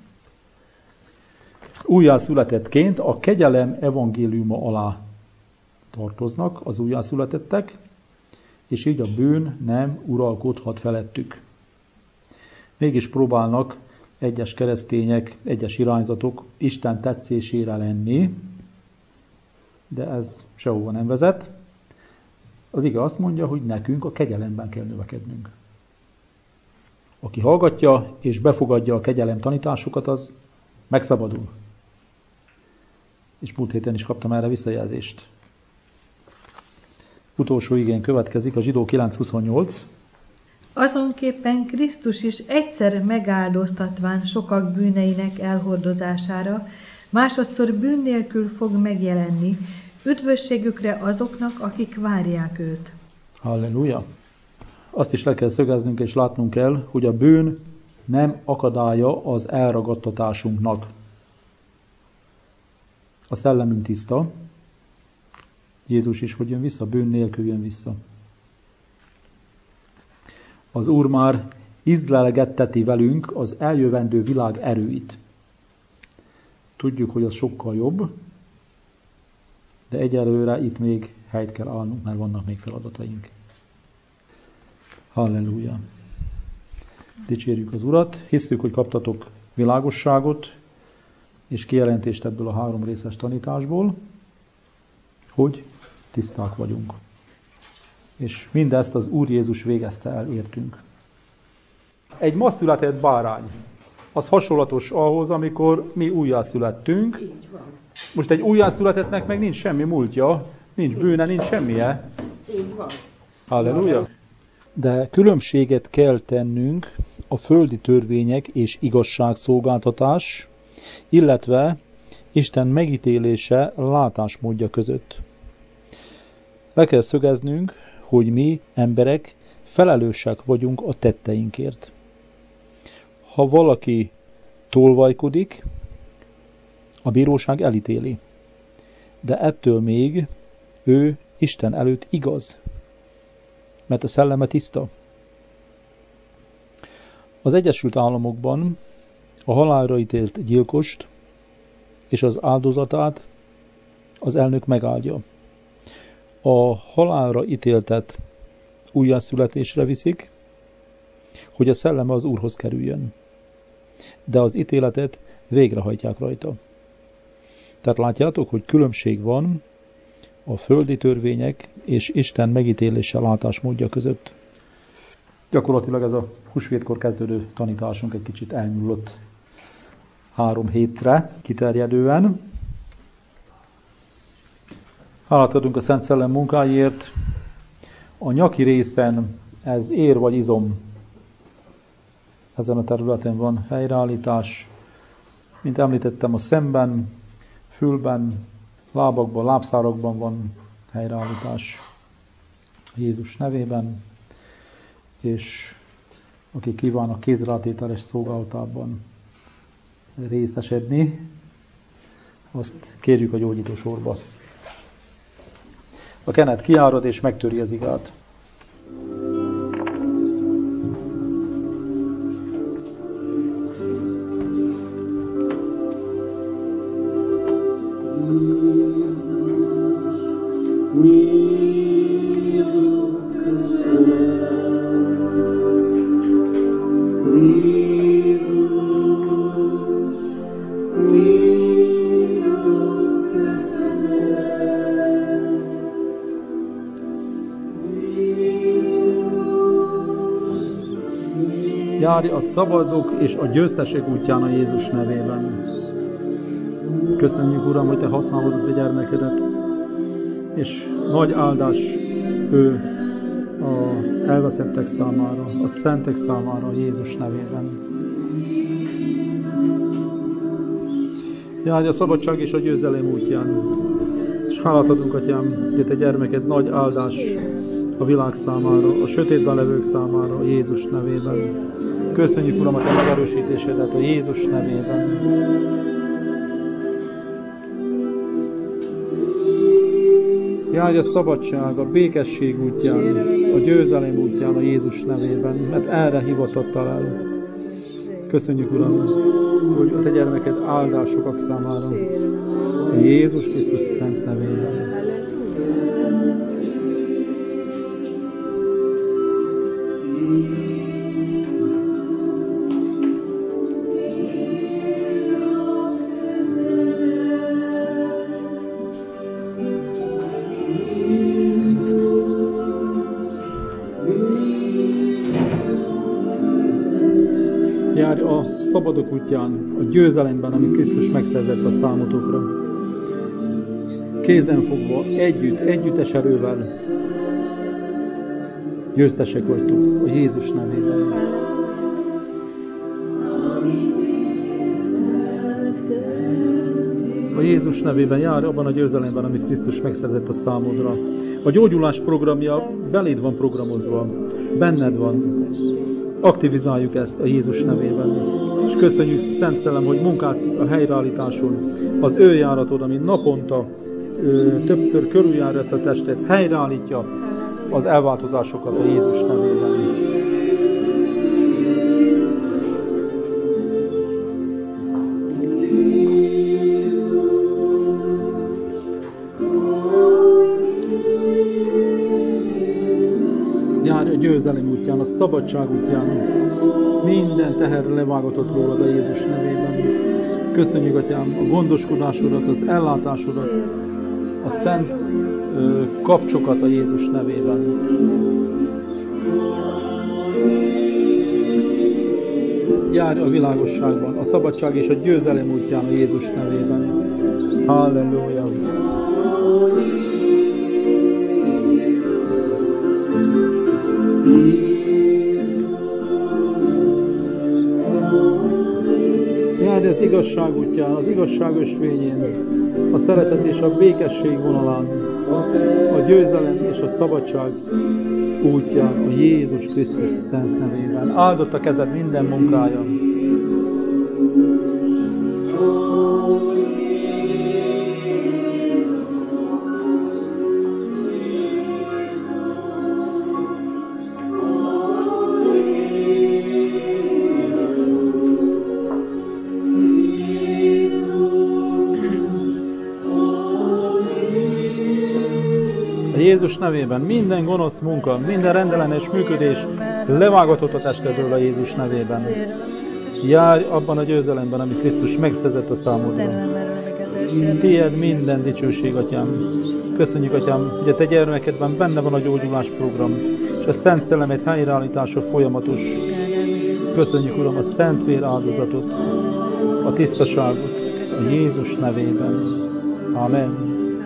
Újjászületettként a kegyelem evangéliuma alá tartoznak az újjászületettek, és így a bűn nem uralkodhat felettük. Mégis próbálnak egyes keresztények, egyes irányzatok Isten tetszésére lenni, de ez sehova nem vezet. Az ige azt mondja, hogy nekünk a kegyelemben kell növekednünk. Aki hallgatja és befogadja a kegyelem tanításokat, az megszabadul. És múlt héten is kaptam erre visszajelzést. Utolsó igény következik, a Zsidó 9.28. Azonképpen Krisztus is egyszer megáldoztatván sokak bűneinek elhordozására, másodszor bűn nélkül fog megjelenni, üdvösségükre azoknak, akik várják őt. Halleluja! Azt is le kell szögeznünk és látnunk kell, hogy a bűn nem akadálya az elragadtatásunknak. A szellemünk tiszta. Jézus is, hogy jön vissza, bűn nélkül jön vissza. Az Úr már ízlelgetteti velünk az eljövendő világ erőit. Tudjuk, hogy az sokkal jobb, de egyelőre itt még helyt kell állnunk, mert vannak még feladataink. Halleluja! Dicsérjük az Urat, hisszük, hogy kaptatok világosságot és kijelentést ebből a 3 részes tanításból, hogy tiszták vagyunk. És mindezt az Úr Jézus végezte el, értünk. Egy ma született bárány, az hasonlatos ahhoz, amikor mi újjászülettünk. Most egy újjászületettnek meg nincs semmi múltja, nincs bűne, nincs semmije. Halleluja! De különbséget kell tennünk a földi törvények és igazságszolgáltatás, illetve Isten megítélése látásmódja között. Le kell szögeznünk, hogy mi, emberek, felelősek vagyunk a tetteinkért. Ha valaki tolvajkodik, a bíróság elítéli. De ettől még ő Isten előtt igaz, mert a szelleme tiszta. Az Egyesült Államokban a halálra ítélt gyilkost és az áldozatát az elnök megáldja. A halálra ítéltet újjászületésre viszik, hogy a szelleme az Úrhoz kerüljön. De az ítéletet végrehajtják rajta. Tehát látjátok, hogy különbség van a földi törvények és Isten megítélése látásmódja között. Gyakorlatilag ez a húsvétkor kezdődő tanításunk egy kicsit elnyúlott 3 hétre kiterjedően. Hálát adunk a Szent Szellem munkáért. A nyaki részen ez ér vagy izom. Ezen a területen van helyreállítás. Mint említettem, a szemben, fülben, lábakban, lábszárakban van helyreállítás Jézus nevében, és aki kíván a kézrátételes szolgálatában részesedni, azt kérjük a gyógyító sorba. A kenet kiárad és megtöri az igát. Járj a szabadok és a győztesek útján a Jézus nevében. Köszönjük, Uram, hogy Te használod a Te gyermekedet, és nagy áldás ő az elveszettek számára, a szentek számára a Jézus nevében. Járj a szabadság és a győzelem útján, és hálát adunk, Atyám, hogy Te gyermeked nagy áldás a világ számára, a sötétben levők számára a Jézus nevében. Köszönjük, Uram, a Te megerősítésedet a Jézus nevében. Járj a szabadság, a békesség útján, a győzelem útján a Jézus nevében, mert erre hivatottál el. Köszönjük, Uram, hogy a Te gyermeked áldás sokak számára a Jézus Krisztus szent nevében. Járj a szabadok útján, a győzelemben, amit Krisztus megszerzett a számotokra. Kézenfogva, együttes erővel győztesek vagytok a Jézus nevében. A Jézus nevében járj abban a győzelemben, amit Krisztus megszerzett a számodra. A gyógyulás programja beléd van programozva, benned van. Aktivizáljuk ezt a Jézus nevében. És köszönjük, Szent Szellem, hogy munkálsz a helyreállításon. Az ő járatod, ami naponta többször körüljár ezt a testet, helyreállítja az elváltozásokat a Jézus nevében. Járj a győzelem útján, a szabadság útján. Minden teher levágatott rólad a Jézus nevében. Köszönjük, Atyám, a gondoskodásodat, az ellátásodat, a szent kapcsokat a Jézus nevében. Járj a világosságban, a szabadság és a győzelem útján a Jézus nevében. Halleluja! Járj az igazság útján, az igazság ösvényén, a szeretet és a békesség vonalán, a győzelem és a szabadság útján, a Jézus Krisztus szent nevében. Áldott a kezed minden munkája. Jézus nevében minden gonosz munka, minden rendellenes működés levágatott a testedről a Jézus nevében. Járj abban a győzelemben, amit Krisztus megszerzett a számodra. Tied minden dicsőség, Atyám. Köszönjük, Atyám, hogy a Te gyermekedben benne van a gyógyulás program, és a Szent Szellemet helyreállítása folyamatos. Köszönjük, Uram, a szent vér áldozatot, a tisztaságot a Jézus nevében. Amen.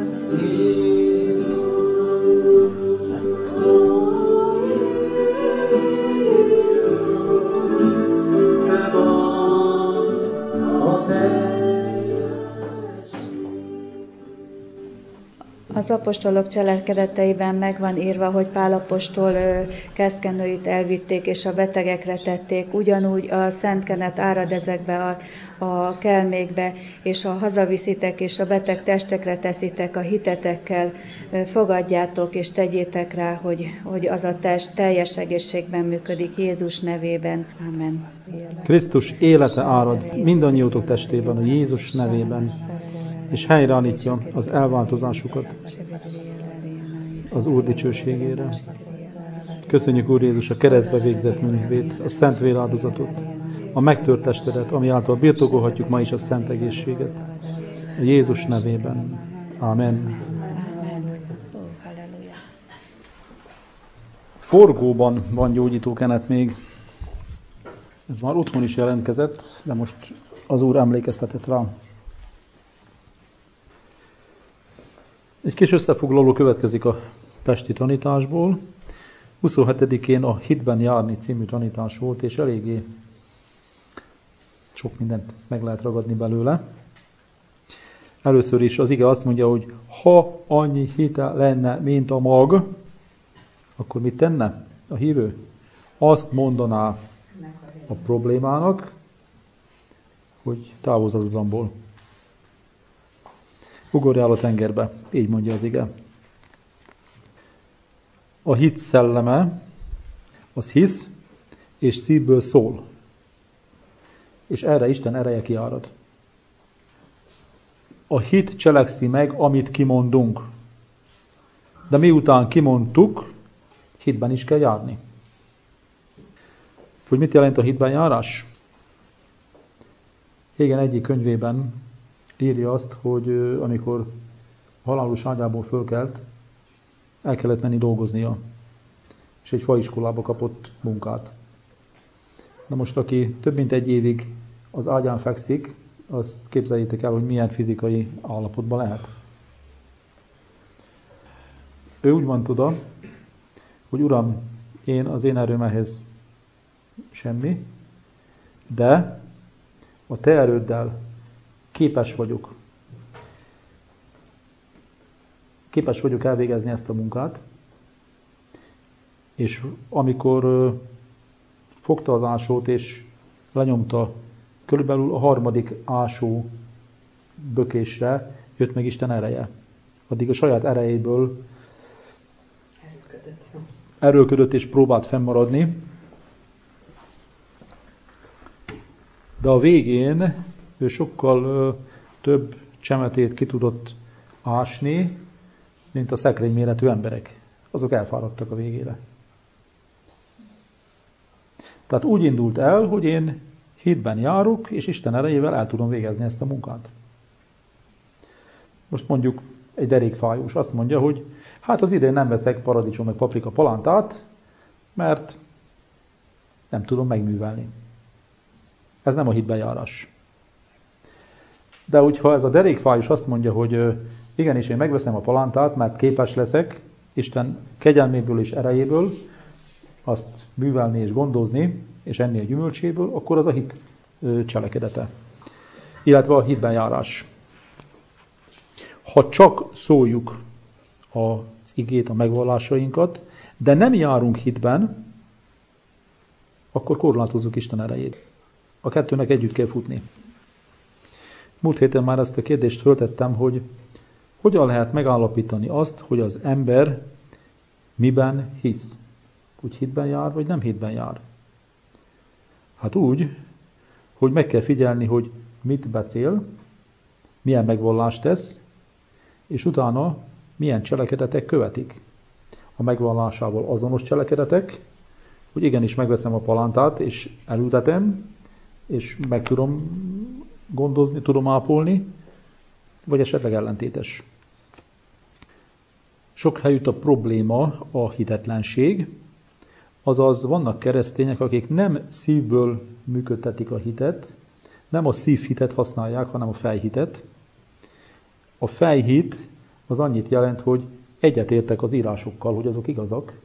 Az apostolok cselekedeteiben meg van írva, hogy Pál apostol keszkenőit elvitték és a betegekre tették, ugyanúgy a szent kenet árad ezekbe a kelmékbe, és ha hazaviszitek és a beteg testekre teszitek a hitetekkel, fogadjátok és tegyétek rá, hogy az a test teljes egészségben működik Jézus nevében. Amen. Krisztus élete árad mindannyiótok testében a Jézus nevében, és helyreállítja az elváltozásukat az Úr dicsőségére. Köszönjük, Úr Jézus, a keresztbe végzett művét, a szent véráldozatot, a megtört testedet, ami által birtokolhatjuk ma is a szent egészséget. A Jézus nevében. Amen. Forgóban van gyógyító kenet még. Ez már otthon is jelentkezett, de most az Úr emlékeztetett rá. Egy kis összefoglaló következik a pesti tanításból. 27-én a Hitben járni című tanítás volt, és eléggé sok mindent meg lehet ragadni belőle. Először is az ige azt mondja, hogy ha annyi hite lenne, mint a mag, akkor mit tenne a hívő? Azt mondaná a problémának, hogy távozz az utamból. Ugorjál a tengerbe, így mondja az ige. A hit szelleme, az hisz, és szívből szól. És erre Isten ereje kiárad. A hit cselekszi meg, amit kimondunk. De miután kimondtuk, hitben is kell járni. Hogy mit jelent a hitben járás? Hégen egyik könyvében írja azt, hogy amikor halálos ágyából fölkelt, el kellett menni dolgoznia, és egy faiskolába kapott munkát. Na most, aki több mint egy évig az ágyán fekszik, azt képzeljétek el, hogy milyen fizikai állapotban lehet. Ő úgy van oda, hogy Uram, az én erőm ehhez semmi, de a Te erőddel képes vagyok elvégezni ezt a munkát, és amikor fogta az ásót és lenyomta, körülbelül a harmadik ásó bökésre jött meg Isten ereje. Addig a saját erejéből erőlködött és próbált fennmaradni, de a végén ő sokkal több csemetét ki tudott ásni, mint a szekrényméretű emberek. Azok elfáradtak a végére. Tehát úgy indult el, hogy én hitben járok, és Isten erejével el tudom végezni ezt a munkát. Most mondjuk egy derékfájós azt mondja, hogy hát az idén nem veszek paradicsom meg paprika palántát, mert nem tudom megművelni. Ez nem a hitben járás. De hogyha ez a derékfájós azt mondja, hogy igenis én megveszem a palántát, mert képes leszek Isten kegyelméből és erejéből azt művelni és gondozni, és enni a gyümölcséből, akkor az a hit cselekedete. Illetve a hitben járás. Ha csak szóljuk az igét, a megvallásainkat, de nem járunk hitben, akkor korlátozzuk Isten erejét. A kettőnek együtt kell futni. Múlt héten már ezt a kérdést föltettem, hogy hogyan lehet megállapítani azt, hogy az ember miben hisz. Úgy hitben jár, vagy nem hitben jár. Hát úgy, hogy meg kell figyelni, hogy mit beszél, milyen megvallást tesz, és utána milyen cselekedetek követik. A megvallásával azonos cselekedetek, hogy igenis megveszem a palántát, és elültetem, és meg tudom gondozni, tudom ápolni, vagy esetleg ellentétes. Sok helyütt a probléma a hitetlenség, azaz vannak keresztények, akik nem szívből működtetik a hitet, nem a szívhitet használják, hanem a fejhitet. A fejhit az annyit jelent, hogy egyetértek az írásokkal, hogy azok igazak,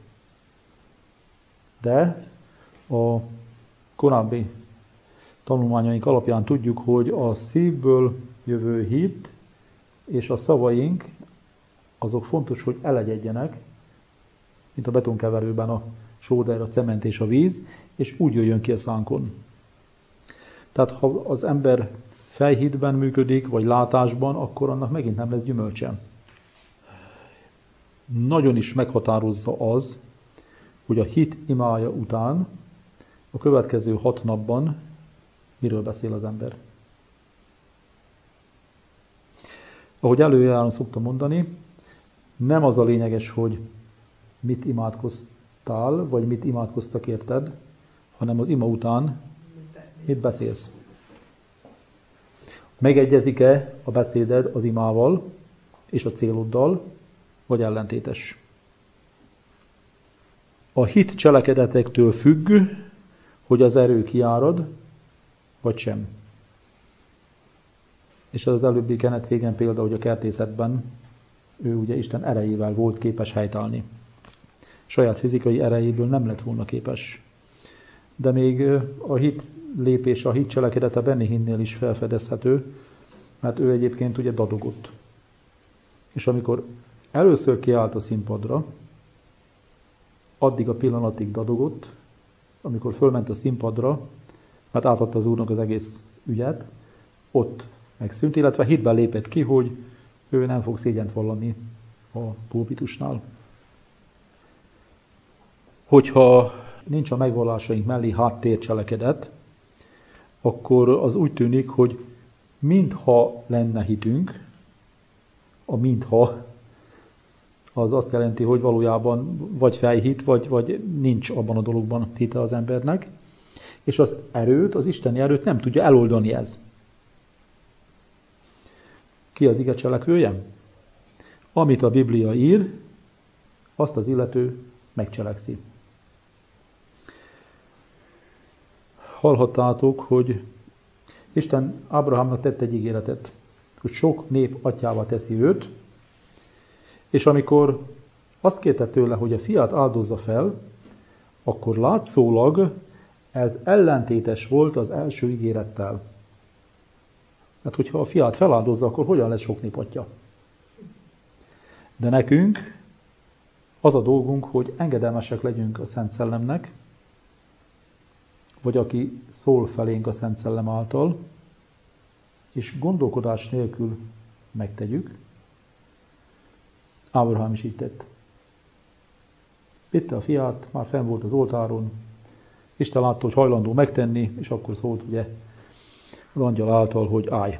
de a korábbi tanulmányaink alapján tudjuk, hogy a szívből jövő hit és a szavaink, azok fontos, hogy elegyedjenek, mint a betonkeverőben a sóder, a cement és a víz, és úgy jöjjön ki a szánkon. Tehát ha az ember fejhitben működik, vagy látásban, akkor annak megint nem lesz gyümölcse. Nagyon is meghatározza az, hogy a hit imája után a következő 6 napban miről beszél az ember. Ahogy előjáron szoktam mondani, nem az a lényeges, hogy mit imádkoztál, vagy mit imádkoztak érted, hanem az ima után mit beszélsz. Megegyezik-e a beszéded az imával és a céloddal, vagy ellentétes? A hit cselekedetektől függ, hogy az erő kiárad, vagy sem. És ez az előbbi Kenneth Hagin példa, hogy a kertészetben ő ugye Isten erejével volt képes helytállni. Saját fizikai erejéből nem lett volna képes. De még a hit lépése, a hit cselekedete Benny Hinnnél is felfedezhető, mert ő egyébként ugye dadogott. És amikor először kiállt a színpadra, addig a pillanatig dadogott, amikor fölment a színpadra, mert átadta az Úrnak az egész ügyet, ott megszűnt, illetve hitben lépett ki, hogy ő nem fog szégyent vallani a pulpitusnál. Hogyha nincs a megvallásaink mellé háttércselekedet, akkor az úgy tűnik, hogy mintha lenne hitünk, a mintha az azt jelenti, hogy valójában vagy fejhit, vagy nincs abban a dologban hite az embernek, és az erőt, az isteni erőt nem tudja eloldani ez. Ki az ige cselekvője? Amit a Biblia ír, azt az illető megcselekszi. Hallhattátok, hogy Isten Ábrahámnak tett egy ígéretet, hogy sok nép atyává teszi őt, és amikor azt kérte tőle, hogy a fiát áldozza fel, akkor látszólag ez ellentétes volt az első ígérettel. Hát, hogyha a fiát feláldozza, akkor hogyan lesz sok nép atya? De nekünk az a dolgunk, hogy engedelmesek legyünk a Szent Szellemnek, vagy aki szól felénk a Szent Szellem által, és gondolkodás nélkül megtegyük. Ábrahám is így tett. Vitte a fiát, már fenn volt az oltáron, Isten látta, hogy hajlandó megtenni, és akkor szólt ugye az angyal által, hogy állj.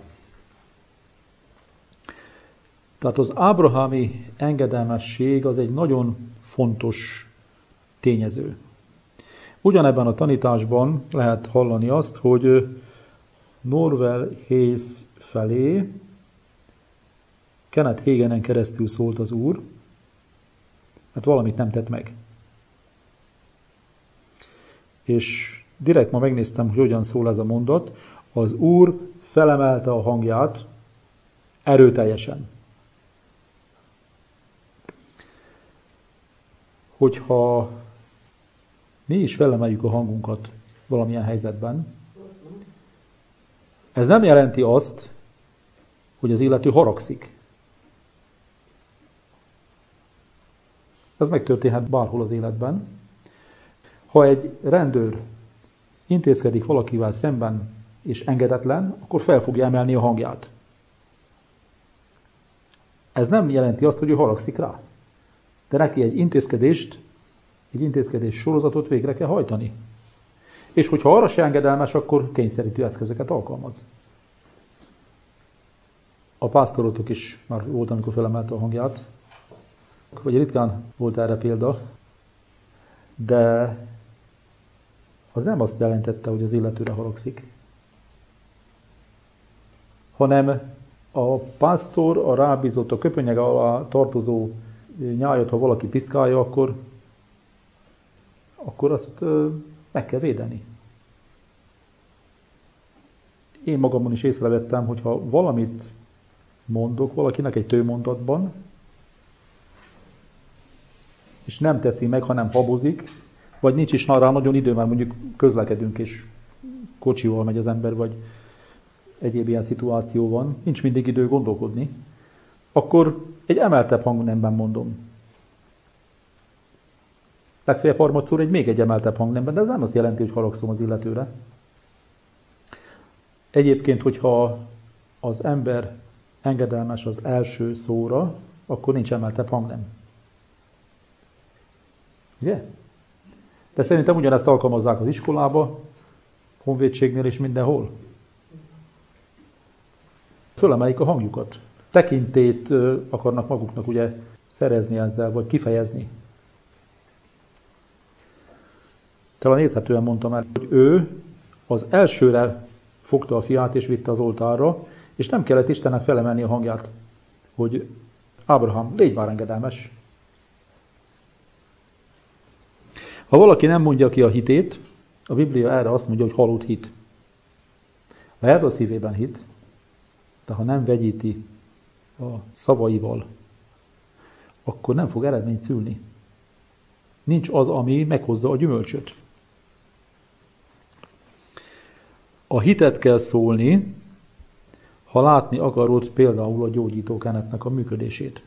Tehát az ábrahámi engedelmesség az egy nagyon fontos tényező. Ugyanebben a tanításban lehet hallani azt, hogy Norvel Hayes felé Kenneth Haginen keresztül szólt az Úr, mert valamit nem tett meg. És direkt ma megnéztem, hogy hogyan szól ez a mondat. Az Úr felemelte a hangját erőteljesen. Hogyha mi is felemeljük a hangunkat valamilyen helyzetben, ez nem jelenti azt, hogy az illető haragszik. Ez megtörténhet bárhol az életben. Ha egy rendőr intézkedik valakivel szemben és engedetlen, akkor fel fogja emelni a hangját. Ez nem jelenti azt, hogy ő haragszik rá. De neki egy intézkedés sorozatot végre kell hajtani. És hogyha arra se engedelmes, akkor kényszerítő eszközöket alkalmaz. A pásztorotok is már volt, amikor felemelte a hangját. Vagy ritkán volt erre példa. De az nem azt jelentette, hogy az illetőre haragszik. Hanem a pásztor, a rábízott, a köpönyeg alá tartozó nyájat, ha valaki piszkálja, akkor azt meg kell védeni. Én magamon is észrevettem, hogyha valamit mondok valakinek egy tőmondatban, és nem teszi meg, hanem habozik, vagy nincs is rá nagyon idő, mert mondjuk közlekedünk, és kocsival megy az ember, vagy egyéb ilyen szituáció van, nincs mindig idő gondolkodni, akkor egy emeltebb hangnemben mondom. Legfeljebb harmadszor még egy emeltebb hangnemben, de ez nem azt jelenti, hogy haragszom az illetőre. Egyébként, hogyha az ember engedelmes az első szóra, akkor nincs emeltebb hangnem. Ugye? De szerintem ugyanezt alkalmazzák az iskolába, honvédségnél és mindenhol. Fölemelik a hangjukat. Tekintélyt akarnak maguknak ugye szerezni ezzel, vagy kifejezni. Talán érthetően mondtam el, hogy ő az elsőre fogta a fiát és vitte az oltárra, és nem kellett Istennek felemelni a hangját, hogy Ábrahám, légy már engedelmes. Ha valaki nem mondja ki a hitét, a Biblia erre azt mondja, hogy halott hit. Lehet a szívében hit, de ha nem vegyíti a szavaival, akkor nem fog eredményt szülni. Nincs az, ami meghozza a gyümölcsöt. A hitet kell szólni, ha látni akarod például a gyógyító kenetnek a működését.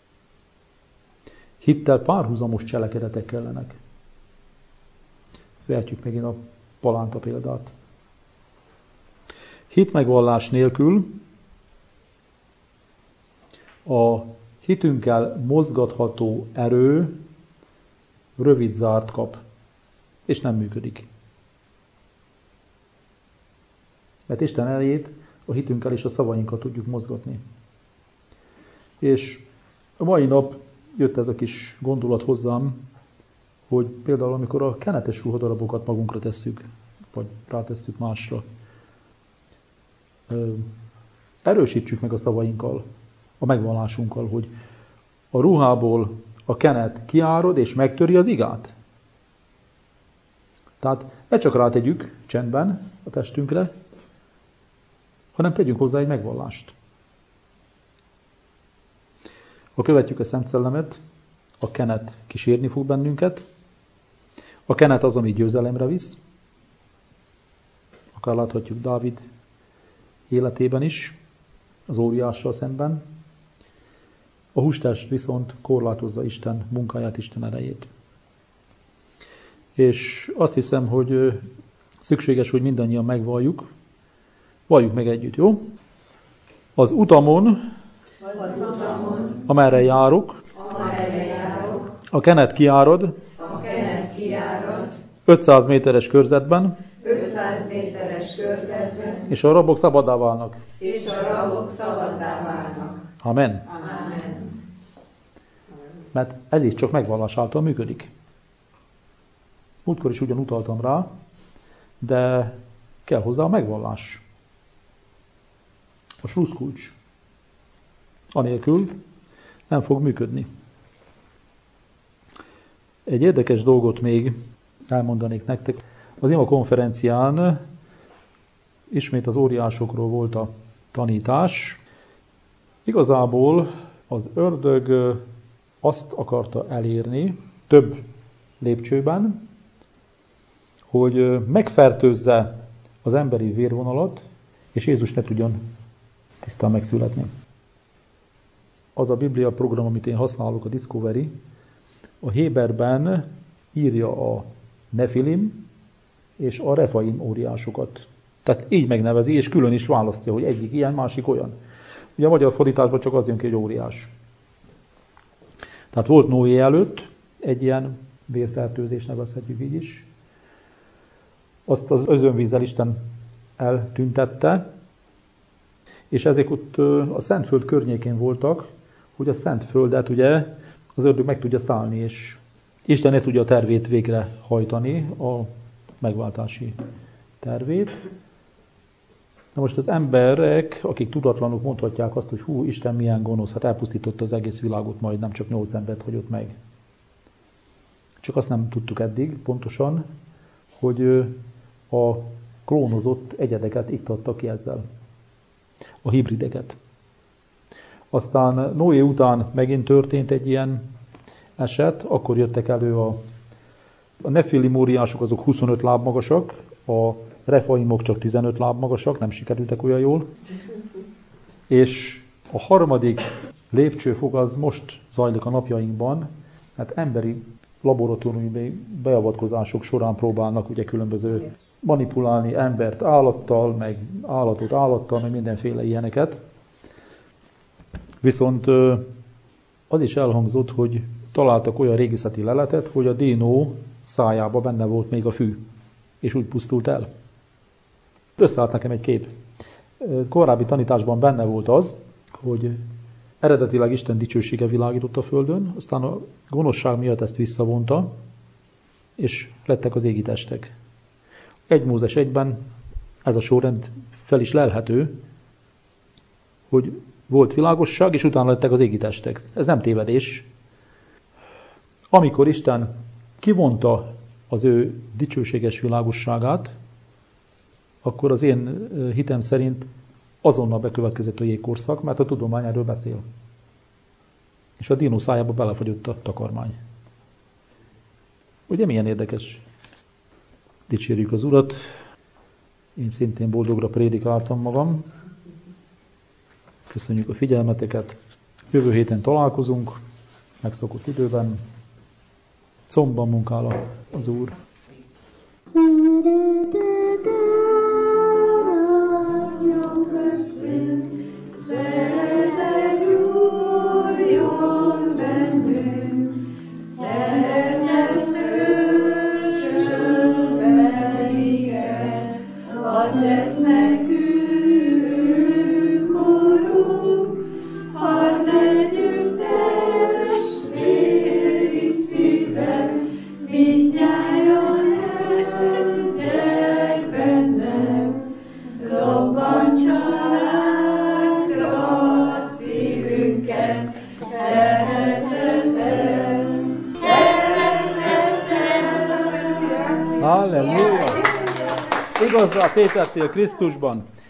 Hittel párhuzamos cselekedetek kellenek. Vehetjük megint a palánta példát. Hitmegvallás nélkül a hitünkkel mozgatható erő rövid zárt kap, és nem működik. Mert Isten elejét a hitünkkel és a szavainkkal tudjuk mozgatni. És a mai nap jött ez a kis gondolat hozzám, hogy például amikor a kenetes ruhadarabokat magunkra tesszük, vagy rátesszük másra, erősítsük meg a szavainkkal, a megvallásunkkal, hogy a ruhából a kenet kiárod és megtöri az igát. Tehát ne csak rátegyük csendben a testünkre, hanem tegyünk hozzá egy megvallást. Ha követjük a Szent Szellemet, a kenet kísérni fog bennünket. A kenet az, ami győzelemre visz. Akár láthatjuk Dávid életében is, az óriással szemben. A hústest viszont korlátozza Isten munkáját, Isten erejét. És azt hiszem, hogy szükséges, hogy mindannyian megvalljuk. Valljuk meg együtt, jó? Az utamon, amerre járok, a kenet kiárad, 500 méteres körzetben, és a rabok szabaddá válnak. Amen. Mert ez így csak megvallás által működik. Múltkor is ugyan utaltam rá, de kell hozzá a megvallás. A slusszkulcs. Anélkül nem fog működni. Egy érdekes dolgot még elmondanék nektek. Az ima konferencián ismét az óriásokról volt a tanítás. Igazából az ördög azt akarta elérni több lépcsőben, hogy megfertőzze az emberi vérvonalat, és Jézus ne tudjon tisztán megszületni. Az a Biblia program, amit én használok, a Discovery, a Héberben írja a Nefilim és a Refaim óriásokat. Tehát így megnevezi, és külön is választja, hogy egyik ilyen, másik olyan. Ugye a magyar fordításban csak az jön ki, hogy óriás. Tehát volt Noé előtt egy ilyen vérfertőzés, nevezhetjük így is. Azt az özönvízzel Isten eltüntette, és ezek ott a Szentföld környékén voltak, hogy a Szentföldet ugye az ördög meg tudja szállni, és Isten ne tudja a tervét végrehajtani, a megváltási tervét. Na most az emberek, akik tudatlanok, mondhatják azt, hogy hú, Isten milyen gonosz, hát elpusztította az egész világot, majd nem csak 8 embert hagyott meg. Csak azt nem tudtuk eddig pontosan, hogy a klónozott egyedeket iktatta ki ezzel. A hibrideket. Aztán Noé után megint történt egy ilyen eset, akkor jöttek elő a Nefilim óriások, azok 25 láb magasak, a Refaimok csak 15 láb magasak, nem sikerültek olyan jól. És a harmadik lépcsőfok az most zajlik a napjainkban, mert emberi laboratóriumi beavatkozások során próbálnak ugye különböző manipulálni embert állattal, meg állatot állattal, meg mindenféle ilyeneket. Viszont az is elhangzott, hogy találtak olyan régészeti leletet, hogy a dinó szájába benne volt még a fű, és úgy pusztult el. Összeállt nekem egy kép. Korábbi tanításban benne volt az, hogy eredetileg Isten dicsősége világított a földön, aztán a gonoszság miatt ezt visszavonta, és lettek az égi testek. 1 Mózes 1-ben ez a sorrend fel is lelhető, hogy volt világosság, és utána lettek az égi testek. Ez nem tévedés. Amikor Isten kivonta az ő dicsőséges világosságát, akkor az én hitem szerint azonnal bekövetkezett a jégkorszak, mert a tudomány erről beszél. És a dinó szájába belefagyott a takarmány. Ugye milyen érdekes? Dicsérjük az Urat. Én szintén boldogra prédikáltam magam. Köszönjük a figyelmeteket. Jövő héten találkozunk, megszokott időben. Combban munkál az Úr. Halleluja! Igazzá tétettél Krisztusban.